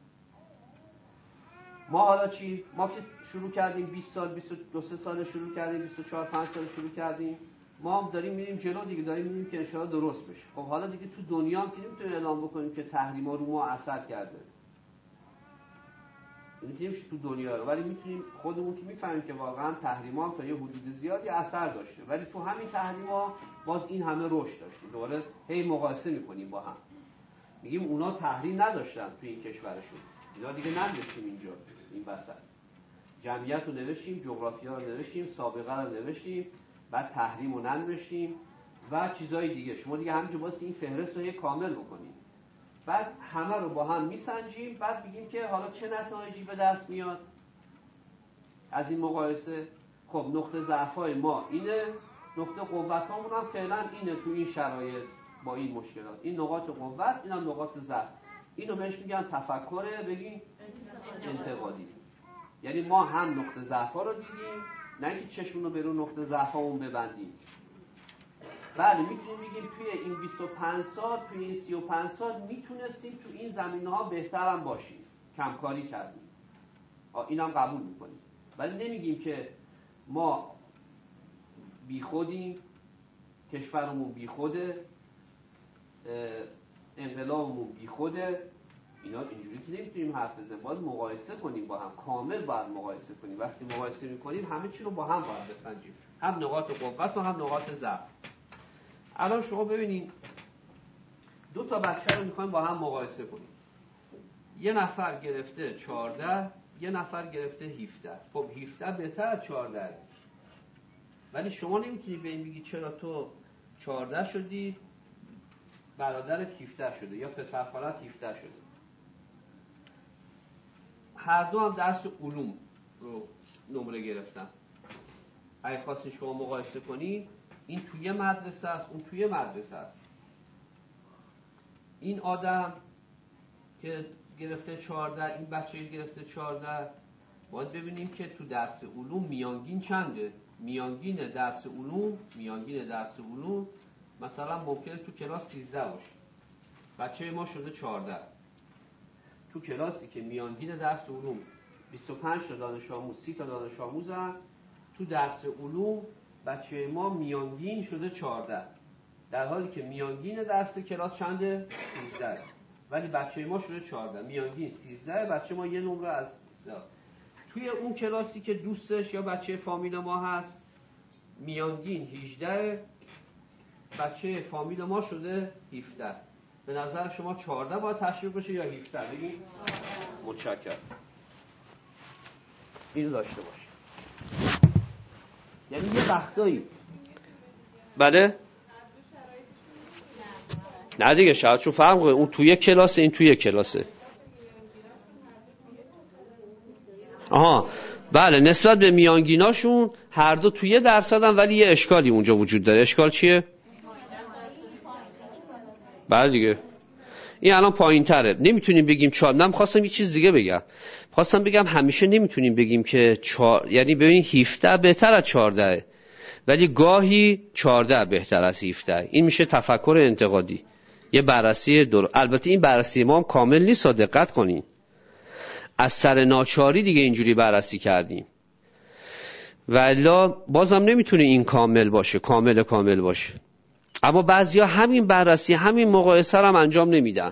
Speaker 1: ما حالا چی؟ ما که شروع کردیم 20 سال 22 سال شروع کردیم، 24 5 سال شروع کردیم، ما هم داریم میریم جلو دیگه، داریم میریم که ان شاء الله درست بشه. خب حالا دیگه تو دنیا هم که نمیتونیم اعلام بکنیم که تحریما رو ما اثر کرده، میتونیم تو دنیا رو، ولی میتونیم خودمون که میفهمیم که واقعا تحریما تا یه حدود زیادی اثر داشته، ولی تو همین تحریما باز این همه رشد داشته. دوباره هی مقایسه میکنیم با هم، میگیم اونا تحریم نداشتن تو این کشورشون، اینا دیگه ننوشتیم اینجا این وسط، جمعیت رو نوشتیم، جغرافیا رو نوشتیم، سابقه رو نوشتیم، بعد تحریم رو ننوشتیم و چیزای دیگه. شما دیگه همینجا واسه این فهرست رو یه کامل بکنیم، بعد همه رو با هم میسنجیم، بعد بگیم که حالا چه نتایجی به دست میاد از این مقایسه. خب نقطه ضعف‌های ما اینه، نقطه قوت‌هامون هم فعلا اینه تو این شرایط با این مشکلات، این نقاط قوت، این هم نقاط ضعف. اینو بهش میگن تفکر بگیم انتقادی. یعنی ما هم نقطه ضعف‌ها رو دیدیم، نه اینکه چشمون رو به رو نقطه ضعف‌هامون ببندیم. بله میتونیم بگیم توی این 25 سال، توی این 35 سال میتونستیم تو این زمینه‌ها بهتر هم باشیم، کمکاری کردیم، اینم قبول میکنیم، ولی نمیگیم که ما بیخودیم، کشورمون بیخوده، انقلابمون بیخوده. اینا اینجوری که نمیتونیم حرف بزنیم، باید مقایسه کنیم با هم، کامل باید مقایسه کنیم. وقتی مقایسه میکنیم همه چی رو با هم باید بسنجیم، هم نقاط قوت و هم نقاط ضعف. الان شما ببینید دو تا بچه رو میخوایم با هم مقایسه کنیم، یه نفر گرفته 14، یه نفر گرفته 17. خب 17 بهتر از 14، ولی شما نمیتونی به این بگی چرا تو 14 شدی برادرت 17 شده یا پسر خالت 17 شده. هر دو هم درس علوم رو نمره گرفتن. اگه خواستین شما مقایسه کنید، این توی مدرسه است، اون توی مدرسه است. این آدم که گرفته 14، این بچه گرفته 14، باید ببینیم که تو درس علوم میانگین چنده. میانگین درس علوم مثلا ممکنه تو کلاس 13 باشه، بچه ما شده 14. تو کلاسی که میانگین درس علوم 25 تا دانش آموز 30 تا دانش آموزن، تو درس علوم بچه ما میانگین شده 14، در حالی که میانگین درس کلاس چنده؟ 13. ولی بچه ما شده 14، میانگین 13، بچه ما یه نمره از 13. توی اون کلاسی که دوستش یا بچه فامیل ما هست میانگین 18، بچه فامیل ما شده 17. به نظر شما 14 باید تشویق بشه یا 17؟ بگین. متشکرم. اینو داشته باشه. یعنی یه وقتایی بله نه دیگه شرایطشون فرق کنه. اون توی کلاسه، این توی کلاسه. آها بله، نسبت به میانگیناشون هر دو توی درصدن، ولی یه اشکالی اونجا وجود داره. اشکال چیه؟ بله دیگه این الان پایین تره. نمیتونیم بگیم 4. من خواستم یه چیز دیگه بگم. خواستم بگم همیشه نمیتونیم بگیم که 4، یعنی ببینید 17 بهتر از 14، ولی گاهی 14 بهتر از 17. این میشه تفکر انتقادی، یه بررسی البته این بررسی ما هم کامل نیست، دقت کنین. از سر ناچاری دیگه اینجوری بررسی کردیم، ولی بازم نمیتونه این کامل باشه، کامل باشه. اما بعضیا همین بررسی، همین مقایسه هم انجام نمیدن.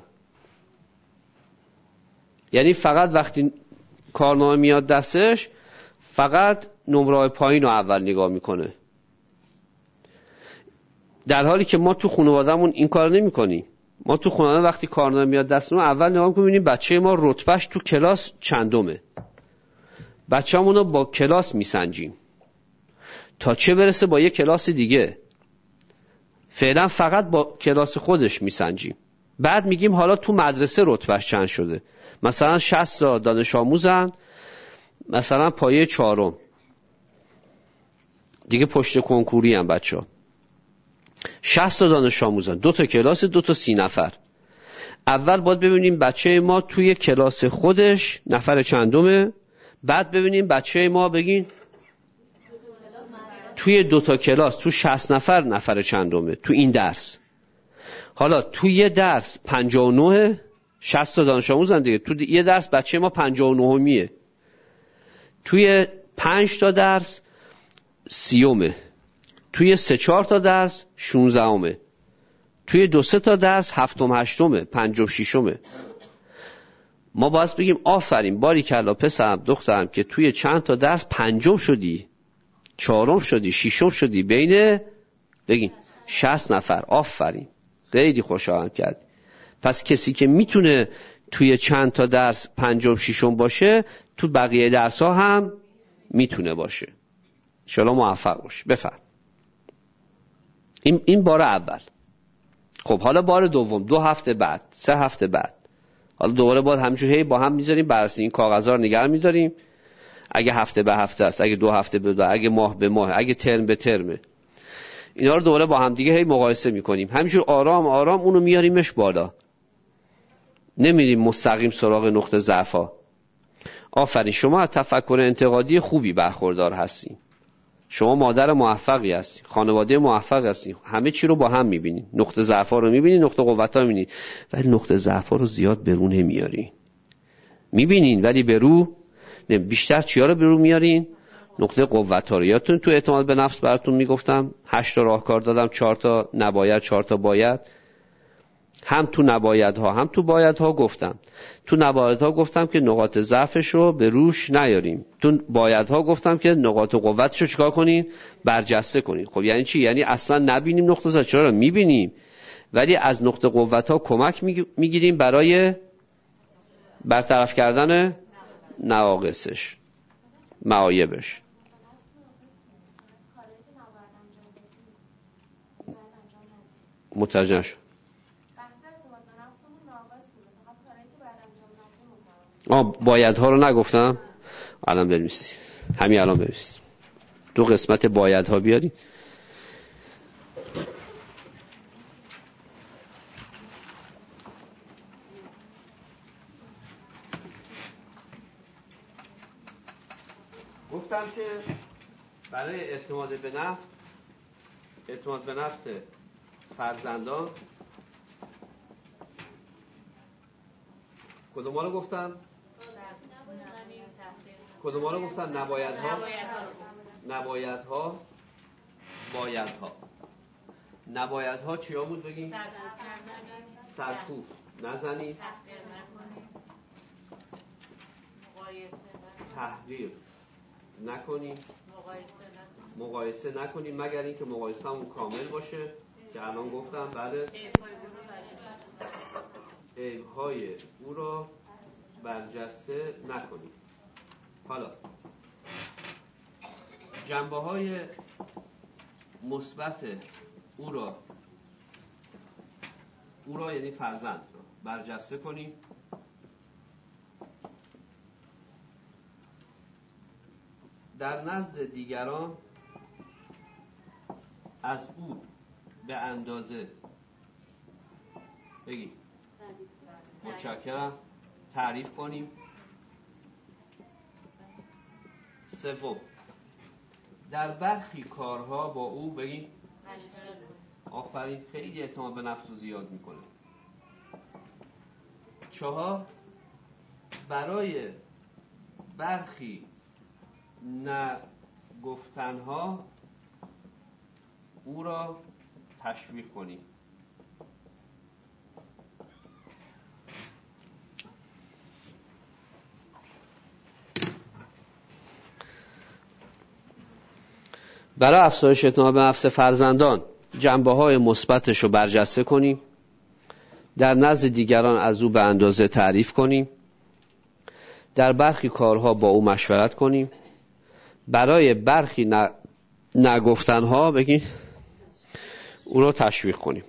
Speaker 1: یعنی فقط وقتی کارنامه میاد دستش فقط نمره‌های پایین رو اول نگاه میکنه، در حالی که ما تو خانواده‌مون این کار نمی‌کنیم. ما تو خانواده وقتی کارنامه میاد دستمون اول نگاه می‌کنیم ببینیم بچه ما رتبهش تو کلاس چندمه. بچه‌مون رو با کلاس میسنجیم تا چه برسه با یه کلاس دیگه. فعلا فقط با کلاس خودش میسنجیم. بعد میگیم حالا تو مدرسه رتبهش چند شده. مثلا 60 تا دانش آموزن، مثلا پایه 4 دیگه پشت کنکوری هم بچه‌ها. 60 تا دانش آموزن، 2 تا کلاس، 2 تا 30 نفر. اول باید ببینیم بچه ما توی کلاس خودش نفر چندمه، بعد ببینیم بچه ما بگین توی 2 تا کلاس تو 60 نفر چندمه تو این درس. حالا توی یه درس 59، 60 تا دانش آموزن دیگه، تو یه درس بچه ما 59میه، توی 5 تا درس 30، توی 3-4 تا درس 16، توی 2-3 تا درس 7-8، 5-6. ما باید بگیم آفرین باریکلا پسرم دخترم که توی چند تا درس 5 شدی، 4 شدی، 6 شدی، بین بگین 60 نفر. آفرین، خیلی خوشحالم کرد. پس کسی که میتونه توی چند تا درس 5-6 باشه تو بقیه درس ها هم میتونه باشه. انشالله موفق باشه. بفرم. این بار اول. خب حالا بار دوم، 2 هفته بعد، 3 هفته بعد، حالا دوباره باید همینجوری هی با هم میذاریم بررسی این کاغذها رو نگه می‌داریم. اگه هفته به هفته است، اگه 2 هفته به 2، اگه ماه به ماه، اگه ترم به ترمه، اینا رو دوباره با هم دیگه هی مقایسه می‌کنیم. همینجور آرام آرام اونو میاریمش بالا. نمیریم مستقیم سراغ نقطه ضعف‌ها. آفرین، شما از تفکر انتقادی خوبی برخوردار هستین. شما مادر موفقی هستی، خانواده موفق هستی، همه چی رو با هم میبینید، نقطه ضعف‌ها رو میبینید، نقطه قوت‌ها رو میبینید، ولی نقطه ضعف‌ها رو زیاد به رو نمیارین. میبینین ولی به رو بیشتر چیا رو به رو میارین؟ نقطه قوت‌ها رو. یادتون تو اعتماد به نفس براتون میگفتم 8 تا راهکار دادم، 4 تا نباید، 4 تا باید. هم تو نبایدها هم تو بایدها گفتم. تو نبایدها گفتم که نقاط ضعفش رو به روش نیاریم، تو بایدها گفتم که نقاط قوتش رو چیکار کنین؟ برجسته کنین. خب یعنی چی؟ یعنی اصلا نبینیم نقطه ضعف. چرا میبینیم ولی از نقطه قوتها کمک میگیریم برای برطرف کردن نواقصش، معایبش. متوجه شد؟ بایدها رو نگفتم؟ الان بنویسید، همین الان بنویسید. 2 قسمت بایدها بیاریم. گفتم که برای اعتماد به نفس فرزندان کدوم رو گفتم؟ کدوم رو گفتم؟ نبایدها، بایدها. نبایدها چیا بود بگیم؟ سرکوف نزنید، تحقیر نکنیم، مقایسه نکنیم مگر اینکه مقایسه همون کامل باشه که الان گفتم. بله، عیب‌های او را برجسته نکنیم. حالا جنبه‌های مثبت او را یعنی فرزند را برجسته کنیم. در نزد دیگران از او به اندازه بگیم متشکرم تعریف کنیم. سوم، در برخی کارها با او بگیم آفرین، خیلی اعتماد به نفس رو زیاد میکنه. 4، برای برخی نگفتنها او را تشویق کنیم. برای افزایش اعتماد به نفس فرزندان جنبه‌های مثبتش رو برجسته کنیم. در نزد دیگران از او به اندازه تعریف کنیم. در برخی کارها با او مشورت کنیم. برای برخی نگفتنها بگین او رو تشویق کنیم.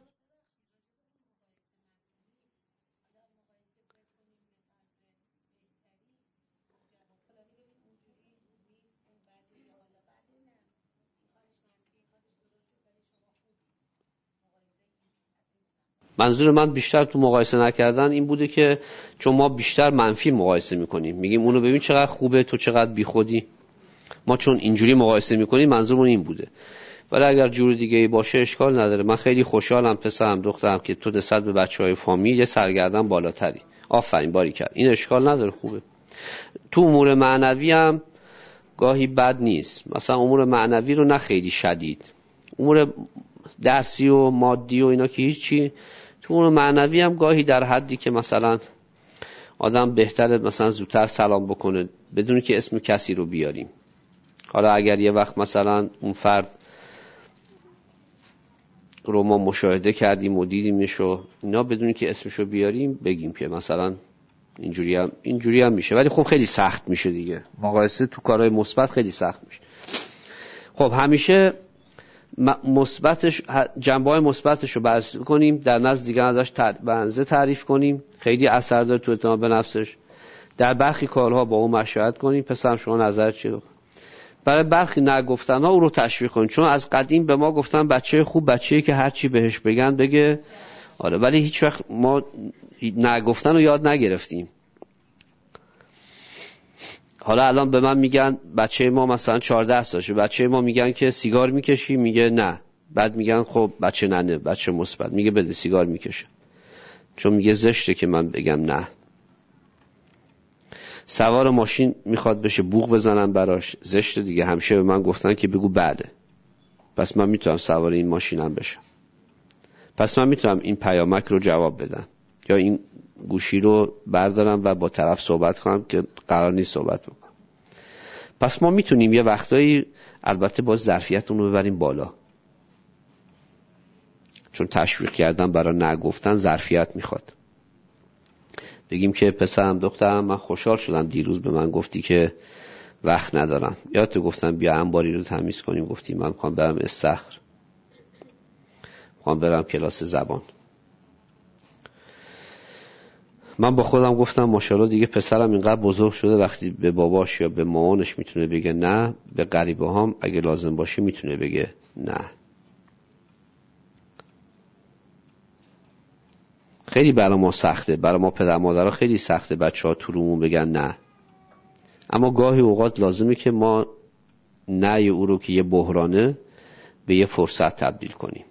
Speaker 1: منظور من بیشتر تو مقایسه نکردن این بوده که چون ما بیشتر منفی مقایسه میکنیم، میگیم اونو ببین چقدر خوبه تو چقدر بیخودی. ما چون اینجوری مقایسه میکنیم منظورمون این بوده. ولی اگر جور دیگه ای باشه اشکال نداره. من خیلی خوشحالم پسرم دخترم که تو نسبت به بچهای فامیل یه سرگردن بالاتری. آفرین باریکلا، این اشکال نداره، خوبه. تو امور معنوی هم گاهی بد نیست. مثلا امور معنوی رو نه خیلی شدید، امور درسی و مادی و اینا که هیچی. تو امور معنوی هم گاهی در حدی که مثلا آدم بهتره مثلا زودتر سلام بکنه بدون که اسم کسی رو بیاریم. حالا اگر یه وقت مثلا اون فرد رو ما مشاهده کردیم و دیدیمش و اینا بدون که اسمشو بیاریم بگیم که مثلا اینجوری هم میشه. ولی خب خیلی سخت میشه دیگه، مقایسه تو کارهای مثبت خیلی سخت میشه. خب همیشه مثبتش جنبه‌های مثبتش رو بررسی کنیم، در نزد دیگران ازش بنزه تعریف کنیم، خیلی اثر داره تو اعتماد به نفسش. در برخی کارها با اون مشورت کنیم. پسرم شما نظرت چیه؟ برای برخی نگفتنها او رو تشویق کنیم، چون از قدیم به ما گفتن بچه خوب بچه‌ای که هر چی بهش بگن بگه آره، ولی هیچ وقت ما نگفتن رو یاد نگرفتیم. حالا الان به من میگن بچه ما مثلا 14 سالشه، بچه ما میگن که سیگار میکشی، میگه نه. بعد میگن خب بچه نه بچه مثبت میگه بده سیگار میکشه، چون میگه زشته که من بگم نه. سوار ماشین میخواد بشه بوق بزنم براش، زشته دیگه. همیشه به من گفتن که بگو بله، پس من میتونم سوار این ماشینم بشم، پس من میتونم این پیامک رو جواب بدم یا این گوشی رو بردارم و با طرف صحبت کنم که قرار نیست صحبت بکنم. پس ما میتونیم یه وقتایی البته با ظرفیت اون رو ببریم بالا، چون تشویق کردن برای نگفتن ظرفیت میخواد. بگیم که پسرم دخترم من خوشحال شدم دیروز به من گفتی که وقت ندارم، یا تو گفتم بیا انباری رو تمیز کنیم، گفتی من میخوام برم استخر، میخوام برم کلاس زبان. من با خودم گفتم ماشاءالله دیگه پسرم اینقدر بزرگ شده وقتی به باباش یا به مامانش میتونه بگه نه، به غریبه هم اگه لازم باشه میتونه بگه نه. خیلی برای ما سخته، برای ما پدر مادرها خیلی سخته بچه‌ها تو رومون بگن نه. اما گاهی اوقات لازمه که ما نه او رو که یه بحرانه به یه فرصت تبدیل کنیم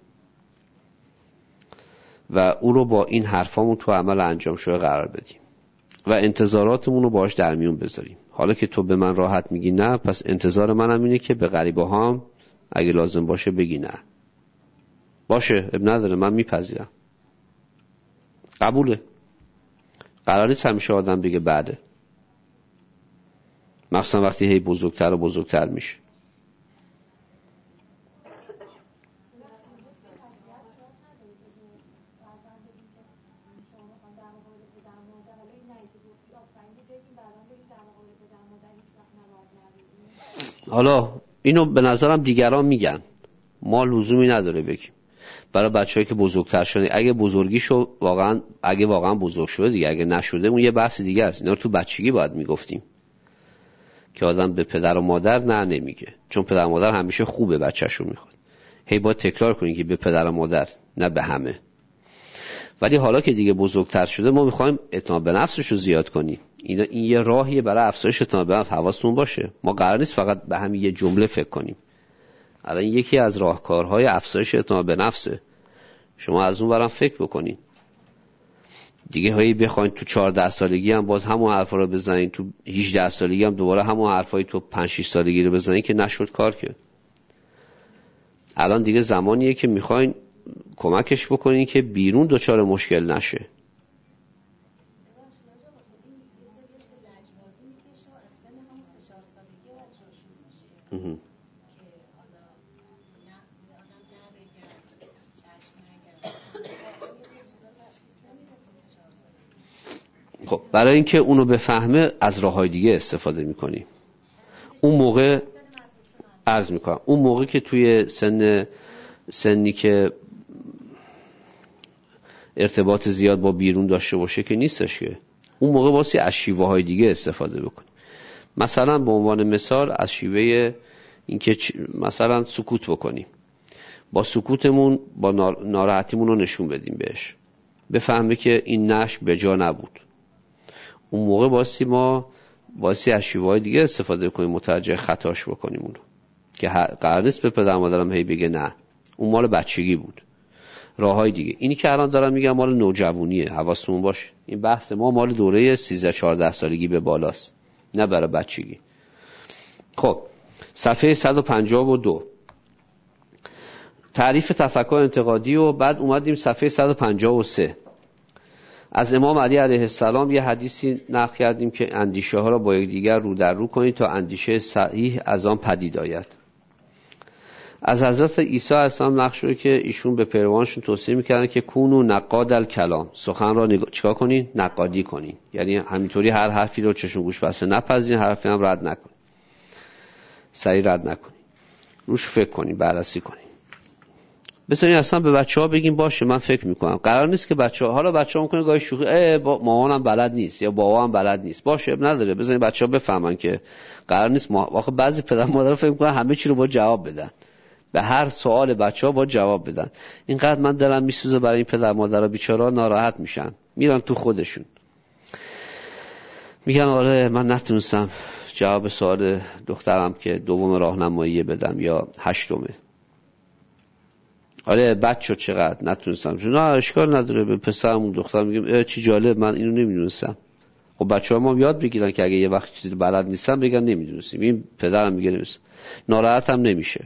Speaker 1: و او رو با این حرفامون تو عمل انجام شده قرار بدیم و انتظاراتمون رو باهاش در میون بذاریم. حالا که تو به من راحت میگی نه، پس انتظار منم اینه که به غریبه هم اگه لازم باشه بگی نه. باشه اب نداره، من میپذیرم، قبوله. قرار نیست همیشه آدم بگه بعده. مخصوصا وقتی هی بزرگتر و بزرگتر میشه. حالا اینو به نظرم دیگران میگن، ما لزومی نداره بگیم. برای بچه‌ای که بزرگتر شدن، اگه بزرگیشو واقعا بزرگ شده دیگه، اگه نشده اون یه بحث دیگه است. اینا رو تو بچگی باید میگفتیم که آدم به پدر و مادر نه نمیگه، چون پدر و مادر همیشه خوبه بچه‌شو میخواد. هی باید تکرار کنیم که به پدر و مادر، نه به همه. ولی حالا که دیگه بزرگتر شده ما میخوایم اعتماد به نفسشو زیاد کنیم. این یه راهیه برای افزایش اعتماد به نفس. حواستون باشه ما قرار نیست فقط به همین یه جمله فکر کنیم. الان یکی از راهکارهای افزایش اعتماد به نفسه. شما از اون برام فکر بکنین دیگه. هایی بخواید تو 14 سالگی هم باز همون حرفا رو بزنین، تو 18 سالگی هم دوباره همون حرفای تو 5-6 سالگی رو بزنین که نشد کار که. الان دیگه زمانیه که میخواین کمکش بکنین که بیرون دچار مشکل نشه. خب برای اینکه اونو بفهمه از راههای دیگه استفاده میکنیم. اون موقع عرض میکنم اون موقع که توی سنی که ارتباط زیاد با بیرون داشته باشه که نیستش، که اون موقع واسه از شیوه های دیگه استفاده بکنیم. مثلا به عنوان مثال از شیوه اینکه مثلا سکوت بکنیم، با سکوتمون با ناراحتیمون رو نشون بدیم بهش، بفهمه که این نش به جا نبود. اون موقع واسه از شیوه های دیگه استفاده کنیم، متوجه خطاش بکنیم اونو، که قرار نیست به پدر مادرم هی بگه نه اون مال بچگی بود. راههای دیگه. اینی که الان دارم میگم مال نوجوانیه، حواستون باشه. این بحث ما مال دوره 13-14 سالگی به بالاست، نه برای بچگی. خب صفحه 152 تعریف تفکر انتقادی، و بعد اومدیم صفحه 153 از امام علی علیه السلام یه حدیثی نقل کردیم که اندیشه ها را با یکدیگر رو در رو کنید تا اندیشه صحیح از آن پدید آید. از حضرت عیسی علیه السلام نقل شده که ایشون به پیروانشون توصیه میکردن که کونو نقاد الکلام، سخن را چیکار کنین؟ نقادی کنین. یعنی همینطوری هر حرفی رو چشم گوش بسته نپذیرین، حرفی هم رد نکنین، سریع رد نکنین، روش فکر کنین، بررسی کنین. بذارین اصلا به بچه‌ها بگیم باشه من فکر میکنم. قرار نیست که حالا بچه‌ها میکنه گاهی شوخی مامانم بلد نیست یا بابام بلد نیست، باشه نداره. بذارین بچه‌ها بفهمن که قرار نیست واقعا بعضی پدر مادرها فکر میکنن همه چی رو با جواب بدن، به هر سوال بچه‌ها با جواب بدن. اینقدر من دلم میسوزه برای این پدر مادرها، بیچاره‌ها ناراحت میشن، میرن تو خودشون میگن آره من نتونستم جواب سوال دخترم که دوم راهنمایی بدم یا هشتمه، آره بچه چقدر نتونستم. نه اشکال نداره، به پسرم دخترم میگم چی جالب من اینو نمیدونستم. خب بچه‌ها ما یاد بگیرن که اگه یه وقت چیزی بلد نیستن بگن نمیدونستیم. این پدرم میگه نمیدونستم، ناراحت هم نمیشه.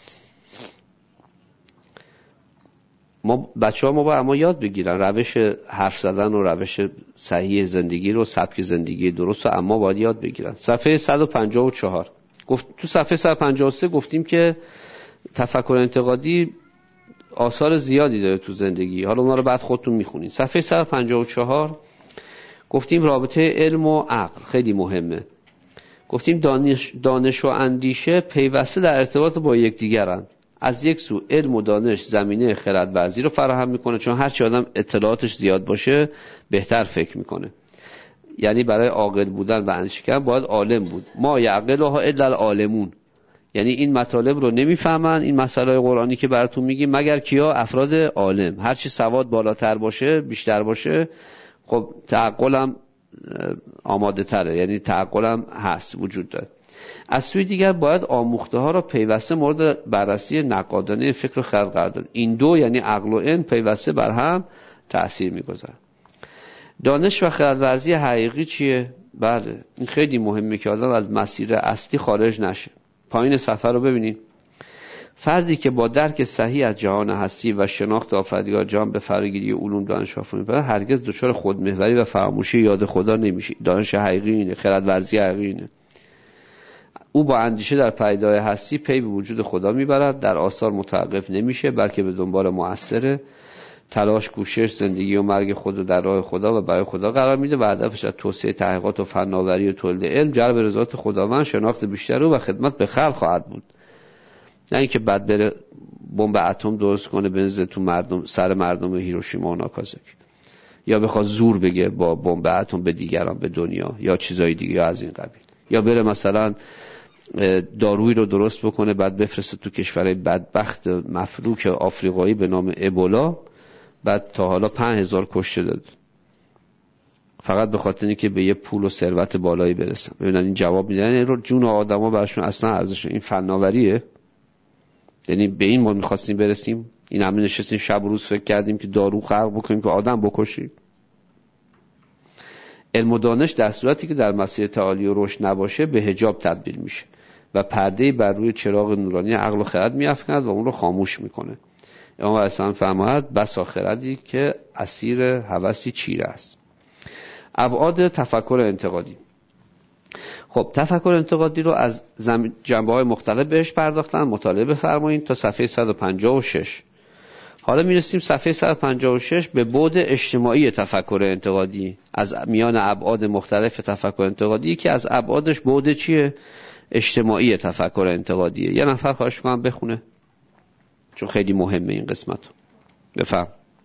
Speaker 1: بچه‌ها ما باید یاد بگیرن روش حرف زدن و روش صحیح زندگی رو، سبک زندگی درست رو اما باید یاد بگیرن. صفحه 154 تو صفحه 153 گفتیم که تفکر انتقادی آثار زیادی داره تو زندگی، حالا اونا رو بعد خودتون میخونین. صفحه 154 گفتیم رابطه علم و عقل خیلی مهمه. گفتیم دانش و اندیشه پیوسته در ارتباط با یکدیگرند. از یک سو علم و دانش زمینه خردورزی رو فراهم میکنه، چون هر چی آدم اطلاعاتش زیاد باشه بهتر فکر میکنه. یعنی برای عاقل بودن و اندیشه کردن باید عالم بود. ما یعقلها الا العالمون، یعنی این مطالب رو نمیفهمن، این مسائل قرآنی که براتون میگیم، مگر کیا؟ افراد عالم. هر چی سواد بالاتر باشه، بیشتر باشه، خب تعقلم آماده تره، یعنی تعقلم هست، وجود داره. از سوی دیگر باید آموخته ها را پیوسته مورد بررسی نقادانه فکر و خرد قرار داد. این دو یعنی عقل و علم پیوسته بر هم تأثیر میگذارن. دانش و خردورزی حقیقی چیه؟ بله این خیلی مهمه که آدم از مسیر اصلی خارج نشه. پایین صفحه رو ببینید. فردی که با درک صحیح از جهان هستی و شناخت آفریدگار جهان به فراگیری علوم دانش آفرین بره، هرگز دچار خودمحوری و فراموشی یاد خدا نمیشه. دانش حقیقی اینه، خردورزی حقیقی اینه. او با اندیشه در پدیده‌های هستی پی به وجود خدا میبرد، در آثار متوقف نمیشه بلکه به دنبال مؤثره، تلاش، کوشش، زندگی و مرگ خود رو در راه خدا و برای خدا قرار میده و هدفش از توسعه تحقیقات و فناوری و تولید علم، جلب رضایت خداوند، شناخت بیشتر و خدمت به خلق خواهد بود. نه اینکه بعد بره بمب اتم درست کنه بنزه تو مردم، سر مردم هیروشیما و ناکازاکی، یا بخواد زور بگه با بمب اتم به دیگران، به دنیا، یا چیزای دیگه یا از این قبیل، یا بره مثلا دارویی رو درست بکنه بعد بفرسته تو کشورهای بدبخت مفلوک آفریقایی به نام ابولا، بعد تا حالا 5000 کشته داد فقط به خاطر اینکه به یه پول و ثروت بالایی برسن. ببینن این جواب میدن این جون آدما براشون اصلا ارزش، این فناوریه؟ یعنی به این ما می‌خواستیم برسیم؟ این همه نشستیم شب و روز فکر کردیم که دارو خلق بکنیم که آدم بکشیم؟ علم و دانش در صورتی که در مسیر تعالی و رشد نباشه به حجاب تبدیل میشه و پرده‌ای بر روی چراغ نورانی عقل و خرد میافکند و اون رو خاموش میکنه. امام اصلا فرمود بسا خردی که اسیر هوسی چیره است. ابعاد تفکر انتقادی. خب تفکر انتقادی رو از جنبه‌های مختلف بهش پرداختن، مطالعه بفرمایید تا صفحه 156. حالا میرسیم صفحه 156 به بعد اجتماعی تفکر انتقادی، از میان ابعاد مختلف تفکر انتقادی که از ابعادش بعد چیه؟ اجتماعی تفکر انتقادیه. یه نفر خواهش کنم بخونه چون خیلی مهمه این قسمت. بفرم.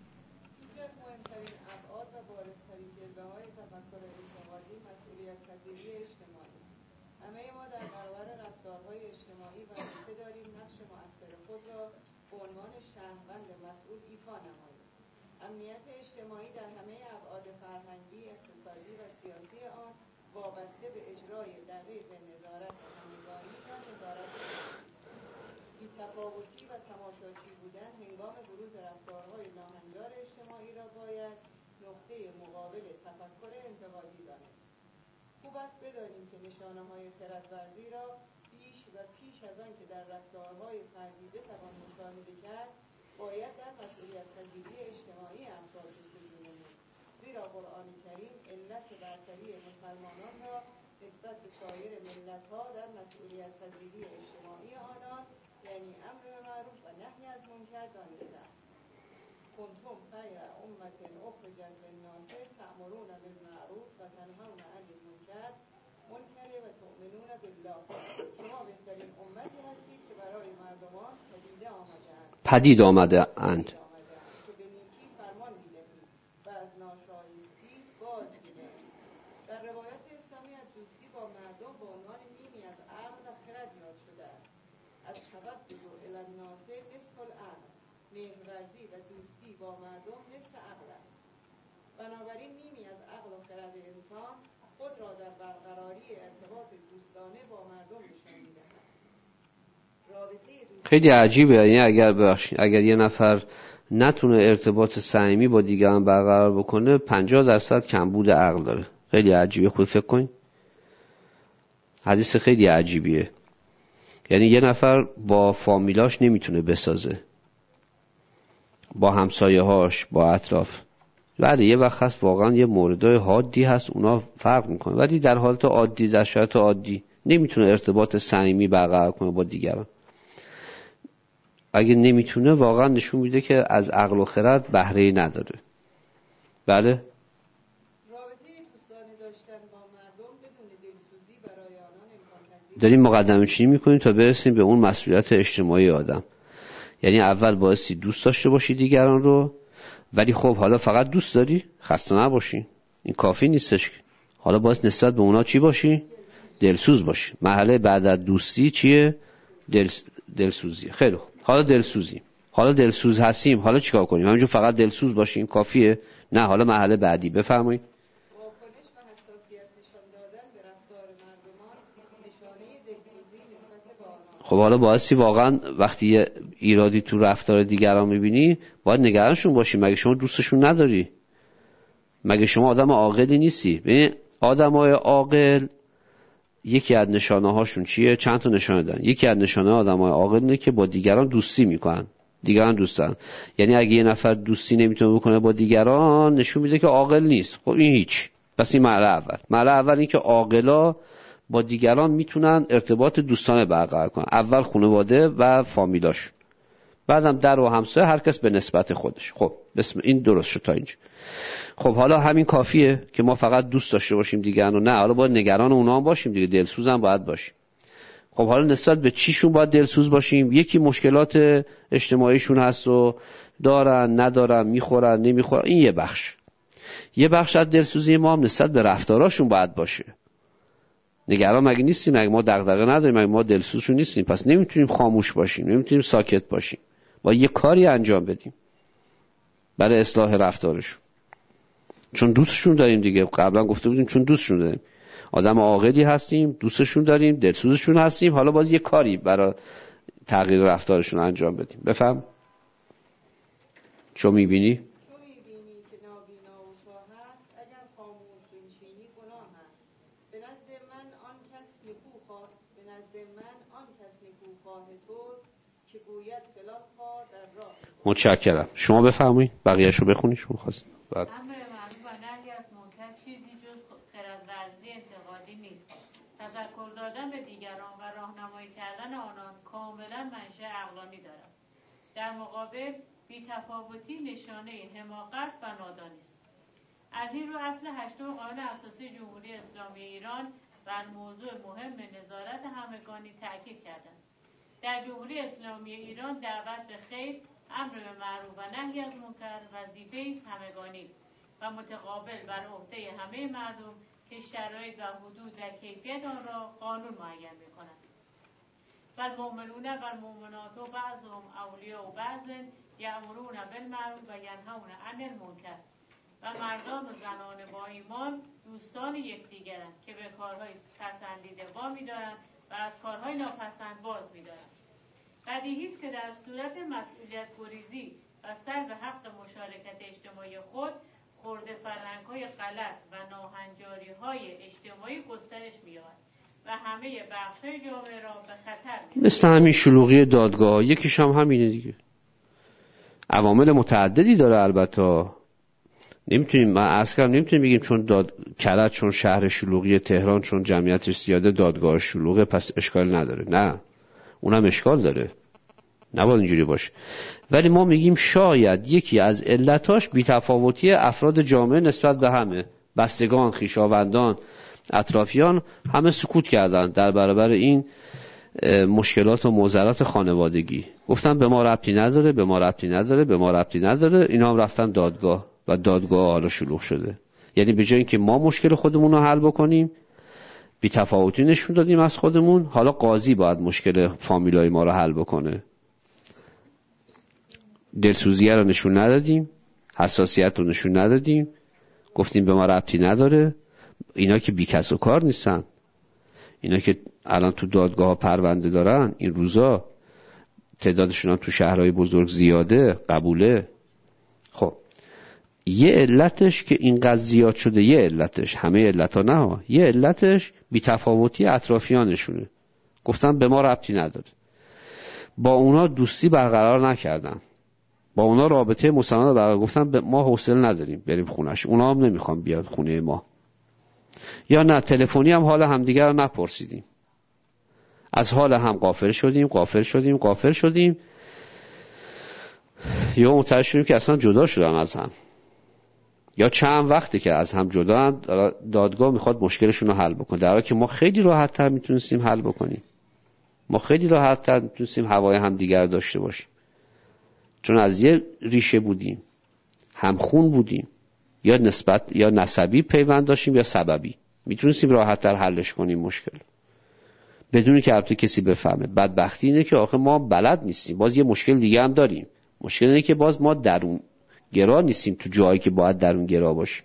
Speaker 3: امنیت اجتماعی در همه ابعاد فرهنگی، اقتصادی و سیاسی آن وابسته به اجرای دقیق نظارت همگانی یا نظارت بی‌تفاوتی و تماشاچی بودن هنگام بروز رفتارهای ناهنجار اجتماعی را باید نقطه مقابل تفکر انتقادی دانست. خوب است بدانیم که نشانه‌های خردورزی را پیش از آن که در رفتارهای فردی بتوان مشاهده کرد باید در مسئولیت پذیری اجتماعی افراد جستجو نمود، زیرا قرآن کریم علت برتری مسلمانان را نسبت به سایر ملت‌ها در مسئولیت پذیری اجتماعی آنان یعنی امر معروف و نهی از منکر دانسته است. کنتم خیر امة اخرجت للناس تأمرون بالمعروف و تنهون عن المنکر و تؤمنون بالله. شما بهترین امتی هستید که برای مردمان
Speaker 1: پدید آمده اند.
Speaker 3: که به نیکی فرمان می‌دهید و از ناشایستی باز می‌دارید. در روایات اسلامی از دوستی با مردم به عنوان نیمی از عقل و خرد یاد شده است. از توجه الی الناس نصف العقل، مهرورزی و دوستی با مردم نصف عقل است. بنابراین نیمی از عقل و خرد انسان خود را در برقراری ارتباط دوستانه با مردم نشان می‌دهد.
Speaker 1: خیلی عجیبه. یعنی اگر یه نفر نتونه ارتباط صمیمی با دیگران برقرار بکنه 50% کمبود عقل داره. خیلی عجیبه، خود فکر کن. حدیث خیلی عجیبیه. یعنی یه نفر با فامیلاش نمیتونه بسازه، با همسایه‌هاش، با اطراف. ولی یه وقت هست واقعا یه موردای حادی هست اونا فرق میکنه، ولی در حالت عادی، در شرایط عادی نمیتونه ارتباط صمیمی برقرار کنه با دیگران. اگه نمیتونه واقعا نشون میده که از عقل و خرد بهره‌ای نداره. بله؟
Speaker 3: رابطه دوستانه داشتن با مردم بدون دلسوزی برای آنان امکان پذیر.
Speaker 1: داریم مقدمه چینی میکنیم تا برسیم به اون مسئولیت اجتماعی آدم. یعنی اول بایستی دوست داشته باشی دیگران رو، ولی خب حالا فقط دوست داری؟ خسته نباشی، این کافی نیستش. حالا باید نسبت به اونا چی باشی؟ دلسوز باشی. مرحله بعد از دوستی چیه؟ دلسوزی. خیلی خوب. حالا دلسوز هستیم، حالا چیکار کنیم؟ همینجور فقط دلسوز باشیم کافیه؟ نه، حالا مرحله بعدی بفرمایید.
Speaker 3: واکنش و حساسیت نشان دادن به رفتار مردمان نشانه دلسوزی نسبت به آنان.
Speaker 1: خب حالا بایستی واقعا وقتی یه ایرادی تو رفتار دیگران میبینی باید نگرانشون باشی. مگه شما دوستشون نداری؟ مگه شما آدم عاقلی نیستی؟ ببین آدمای عاقل یکی از نشانه هاشون چیه؟ چند تا نشانه دارن. یکی از نشانه آدمای عاقل اینه که با دیگران دوستی میکنن، دیگران دوستن. یعنی اگه یه نفر دوستی نمیتونه بکنه با دیگران نشون میده که عاقل نیست. خب این هیچ. پس این مرحله اول این که عاقلا با دیگران میتونن ارتباط دوستانه برقرار کنن. اول خانواده و فامیلاش، بعدم در و همسایه، هر کس به نسبت خودش. خب بسم این درست شد تا اینجا. خب حالا همین کافیه که ما فقط دوست داشته باشیم دیگران؟ نه، حالا باید نگران اونا هم باشیم دیگه، دلسوز هم باید باشیم. خب حالا نسبت به چیشون باید دلسوز باشیم؟ یکی مشکلات اجتماعیشون هست و دارن ندارن، میخورن نمیخورن، این یه بخش. یه بخش از دلسوزی ما هم نسبت به رفتاراشون باید باشه. نگران مگه نیستیم؟ مگه ما دغدغه نداریم؟ مگه ما دلسوزشون نیستیم؟ پس نمیتونیم خاموش باشیم، نمیتونیم ساکت باشیم، باید یه کاری انجام بدیم برای اصلاح رفتارشون، چون دوستشون داریم دیگه. قبلا گفته بودیم چون دوستشون داریم، آدم عاقلی هستیم، دوستشون داریم، دلسوزشون هستیم، حالا باز یه کاری برای تغییر رفتارشون انجام بدیم. بفهم چون میبینی؟
Speaker 3: که نابینا و شاه هست، اگر خاموش بنشینی گناه هست. به نزد من آن کس نکوخواه توست که گوید فلان کار در راه.
Speaker 1: متشکرم. شما بفرمایید، بقیه‌شو بخونید شما خواست.
Speaker 2: امر معروف و نهی از منکر چیزی جز خردورزی انتقادی نیست. تذکر دادن به دیگران و راهنمایی کردن آنان کاملا منشأ عقلانی دارد. در مقابل بی‌تفاوتی نشانه حماقت و نادانی است. از این رو اصل 8 قانون اساسی جمهوری اسلامی ایران بر موضوع مهم نظارت همگانی تاکید کرده است. در جمهوری اسلامی ایران دعوت به خیر، امر به معروف و نهی از منکر وظیفه است همگانی و متقابل بر عهده همه مردم که شرایط و حدود و کیفیت آن را قانون معین می‌کند. و المؤمنون و المؤمنات بعضهم اولیاء بعض یأمرون بالمعروف و ینهون عن المنکر. و مردان و زنان با ایمان دوستان یکدیگرند که به کارهای پسندیده وامی‌دارند و از کارهای ناپسند باز می‌دارند. بدیهی است که در صورت مسئولیت گریزی و سلب حق مشارکت اجتماعی خود، خرد فرهنگ‌های غلط و ناهنجاری‌های اجتماعی گسترش می‌یابد و همه بخش‌های جامعه را به خطر می‌اندازد.
Speaker 1: مثل همین شلوغی دادگاه، یکیش هم همینه دیگه. عوامل متعددی داره البته. نمیتونیم، من عرض کردم نمیتونیم بگیم چون کرج چون شهر شلوغی، تهران چون جمعیتش زیاده دادگاه شلوغه پس اشکال نداره. نه، اونم اشکال داره، نباید اینجوری باشه. ولی ما میگیم شاید یکی از علتاش بی‌تفاوتی افراد جامعه نسبت به همه، بستگان، خویشاوندان، اطرافیان، همه سکوت کردن در برابر این مشکلات و معضلات خانوادگی. گفتن به ما ربطی نداره، به ما ربطی نداره، به ما ربطی نداره. اینا هم رفتن دادگاه و دادگاه حالا شلوغ شده. یعنی به جای اینکه ما مشکل خودمون رو حل بکنیم، بی‌تفاوتی نشون دادیم از خودمون، حالا قاضی باید مشکل فامیلای ما رو حل بکنه. دلسوزیه رو نشون ندادیم، حساسیت رو نشون ندادیم، گفتیم به ما ربطی نداره. اینا که بی کس و کار نیستن، اینا که الان تو دادگاه ها پرونده دارن، این روزا تعدادشون هم تو شهرهای بزرگ زیاده، قبوله. خب یه علتش که اینقدر زیاد شده، یه علتش، همه علت ها نه، یه علتش بی‌تفاوتی اطرافیانشونه. گفتن به ما ربطی نداره، با اونا دوستی برقرار نکردن، با اونا رابطه مستند برقرار، گفتن ما حوصله نداریم بریم خونش، اونا هم نمیخوان بیاد خونه ما. یا نه، تلفنی هم حال همدیگر رو نپرسیدیم، از حال هم غافل شدیم، یا متوجه شدیم که اصلا جدا شدن از هم، یا چند وقتی که از هم جدا، دادگاه میخواد مشکلشون رو حل بکنه، در حالی که ما خیلی راحت تر میتونستیم حل بکنیم، ما خیلی راحت تر میتونستیم هوای هم دیگر داشته باشیم، چون از یه ریشه بودیم، همخون بودیم، یا نسبت یا نسبی پیوند داشتیم یا سببی، میتونستیم راحت تر حلش کنیم مشکل، بدون که البته کسی بفهمه. بدبختی اینه که آخه ما بلد نیستیم، باز یه مشکل دیگه هم داریم. مشکل اینه که باز ما درون گرا نیستیم تو جایی که باید درون گرا باشیم.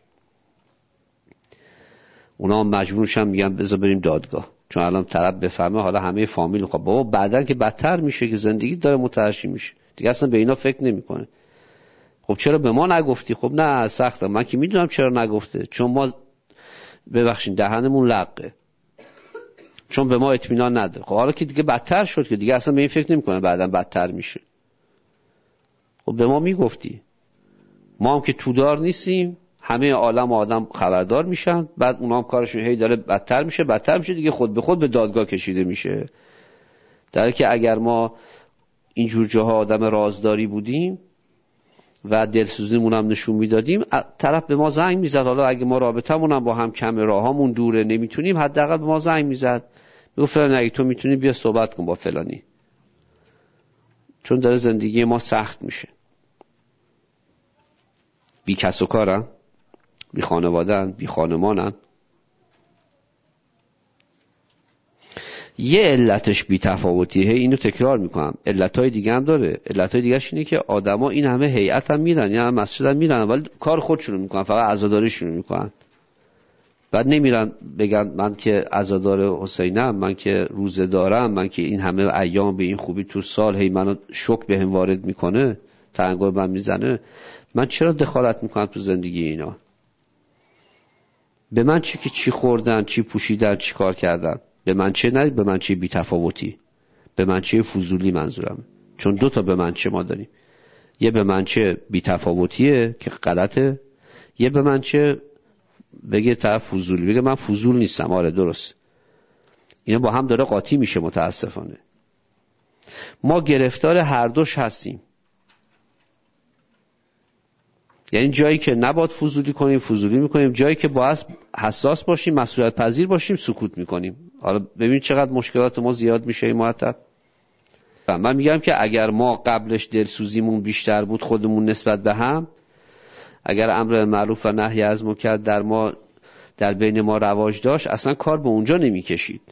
Speaker 1: اونا مجبورشن میگن بذار بریم دادگاه، چون الان طرف بفهمه حالا همه فامیل خب بابا بعدن که بدتر میشه، که زندگی داره متلاشی میشه دیگه، اصلا به اینا فکر نمیکنه. خب چرا به ما نگفتی؟ خب نه سخته، من که میدونم چرا نگفته، چون ما ببخشید دهنمون لقه، چون به ما اطمینان نداره. خب حالا که دیگه بدتر شد که دیگه اصلا به این فکر نمیکنه بعداً بدتر میشه. خب به ما میگفتی، ما هم که تودار نیستیم، همه عالم آدم خبردار میشن، بعد اونها هم کارشون هی داره بدتر میشه دیگه، خود به خود به دادگاه کشیده میشه. در حالی که اگر ما اینجور جاها آدم رازداری بودیم و دلسوزیمون هم نشون میدادیم، طرف به ما زنگ میزد. حالا اگه ما رابطمون هم با هم کم، راهامون دوره، نمیتونیم، حداقل به ما زنگ میزد، میگفت فلان اگه تو میتونی بیا صحبت کن با فلانی، چون داره زندگی ما سخت میشه. بی کس و کارن، بی خانوادن، بی خانمانن. یه علتش بی تفاوتیه، اینو تکرار میکنم، علتهای دیگه هم داره. علتهای دیگهش اینه که آدما این همه هیئت هم میرن، یا مسجد هم میرن، ولی کار خودشونو میکنن، فقط عزاداریشونو میکنن. بعد نمیرن بگن من که عزادار حسینم، من که روزه دارم، من که این همه ایام به این خوبی تو سال هی منو شوک بهم وارد میکنه، تنگور من میزنه، من چرا دخالت میکنم تو زندگی اینا؟ به من چه که چی خوردن، چی پوشیدن، چی کار کردن؟ به من چه؟ نه به من چه بی تفاوتی، به من چه فضولی منظورم. چون دو تا به من چه ما داریم، یه به من چه بی تفاوتیه که غلطه، یه به من چه بگه طرف فضولی، بگه من فضول نیستم. آره درست، اینا با هم داره قاطی میشه. متاسفانه ما گرفتار هر دوش هستیم. یعنی جایی که نباید فضولی کنیم فضولی میکنیم، جایی که باید حساس باشیم، مسئولیت پذیر باشیم، سکوت میکنیم. حالا ببین چقدر مشکلات ما زیاد میشه این مرتب. من میگم که اگر ما قبلش دلسوزیمون بیشتر بود خودمون نسبت به هم، اگر امر معروف و نهی از منکر در بین ما رواج داشت، اصلا کار به اونجا نمیکشید.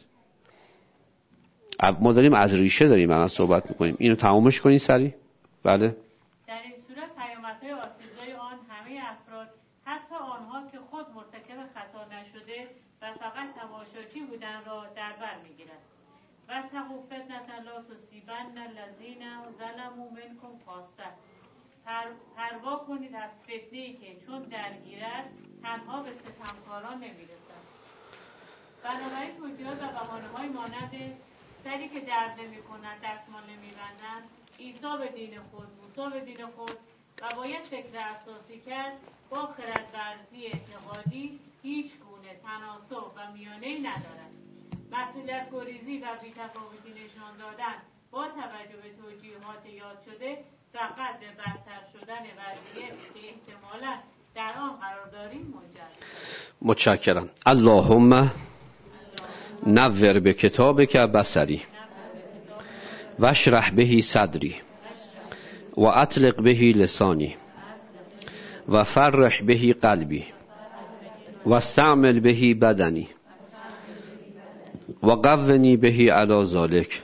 Speaker 1: ما داریم از ریشه داریم الان صحبت میکنیم. اینو تمامش کنین سریع. بله.
Speaker 2: در این صورت پیامدهای آسیبزای آن همه افراد، حتی آنها که خود مرتکب خطا نشده و فقط تماشاچی بودن را در بر میگیرد. و تقوا فتنة لا تصیبن الذین ظلموا منکم خاصة. پروا کنید از فتنه‌ای که چون درگیرد تنها به ستمکاران نمیرسد. بنابراین توجیهات و بهانه‌های مانند سری که درد نمی‌کند، دستمال نمی‌بندند، عیسی به دین خود، موسی به دین خود و باید فکر اساسی کرد، با خردورزی اعتقادی هیچ گونه تناسب و میانه‌ای ندارد. مسئولیت گریزی و بی‌تفاوتی نشان دادن با توجه به توجیهات یاد شده فقط به بدتر شدن وضعیتی که احتمالاً در آن قرار داریم منجر شود.
Speaker 1: متشکرم. اللهم نور به کتابک بصری و اشرح به صدری و اطلق به لسانی و فرح به قلبی و استعمل به بدنی و قونی به علی ذلک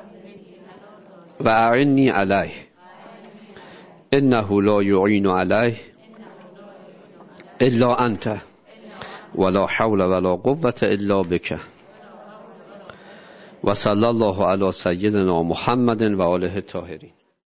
Speaker 1: و اعنی علیه انه لا یعین علیه الا انت ولا حول ولا قوة الا بک. و صلی الله علی سیدنا محمد و آله الطاهرین.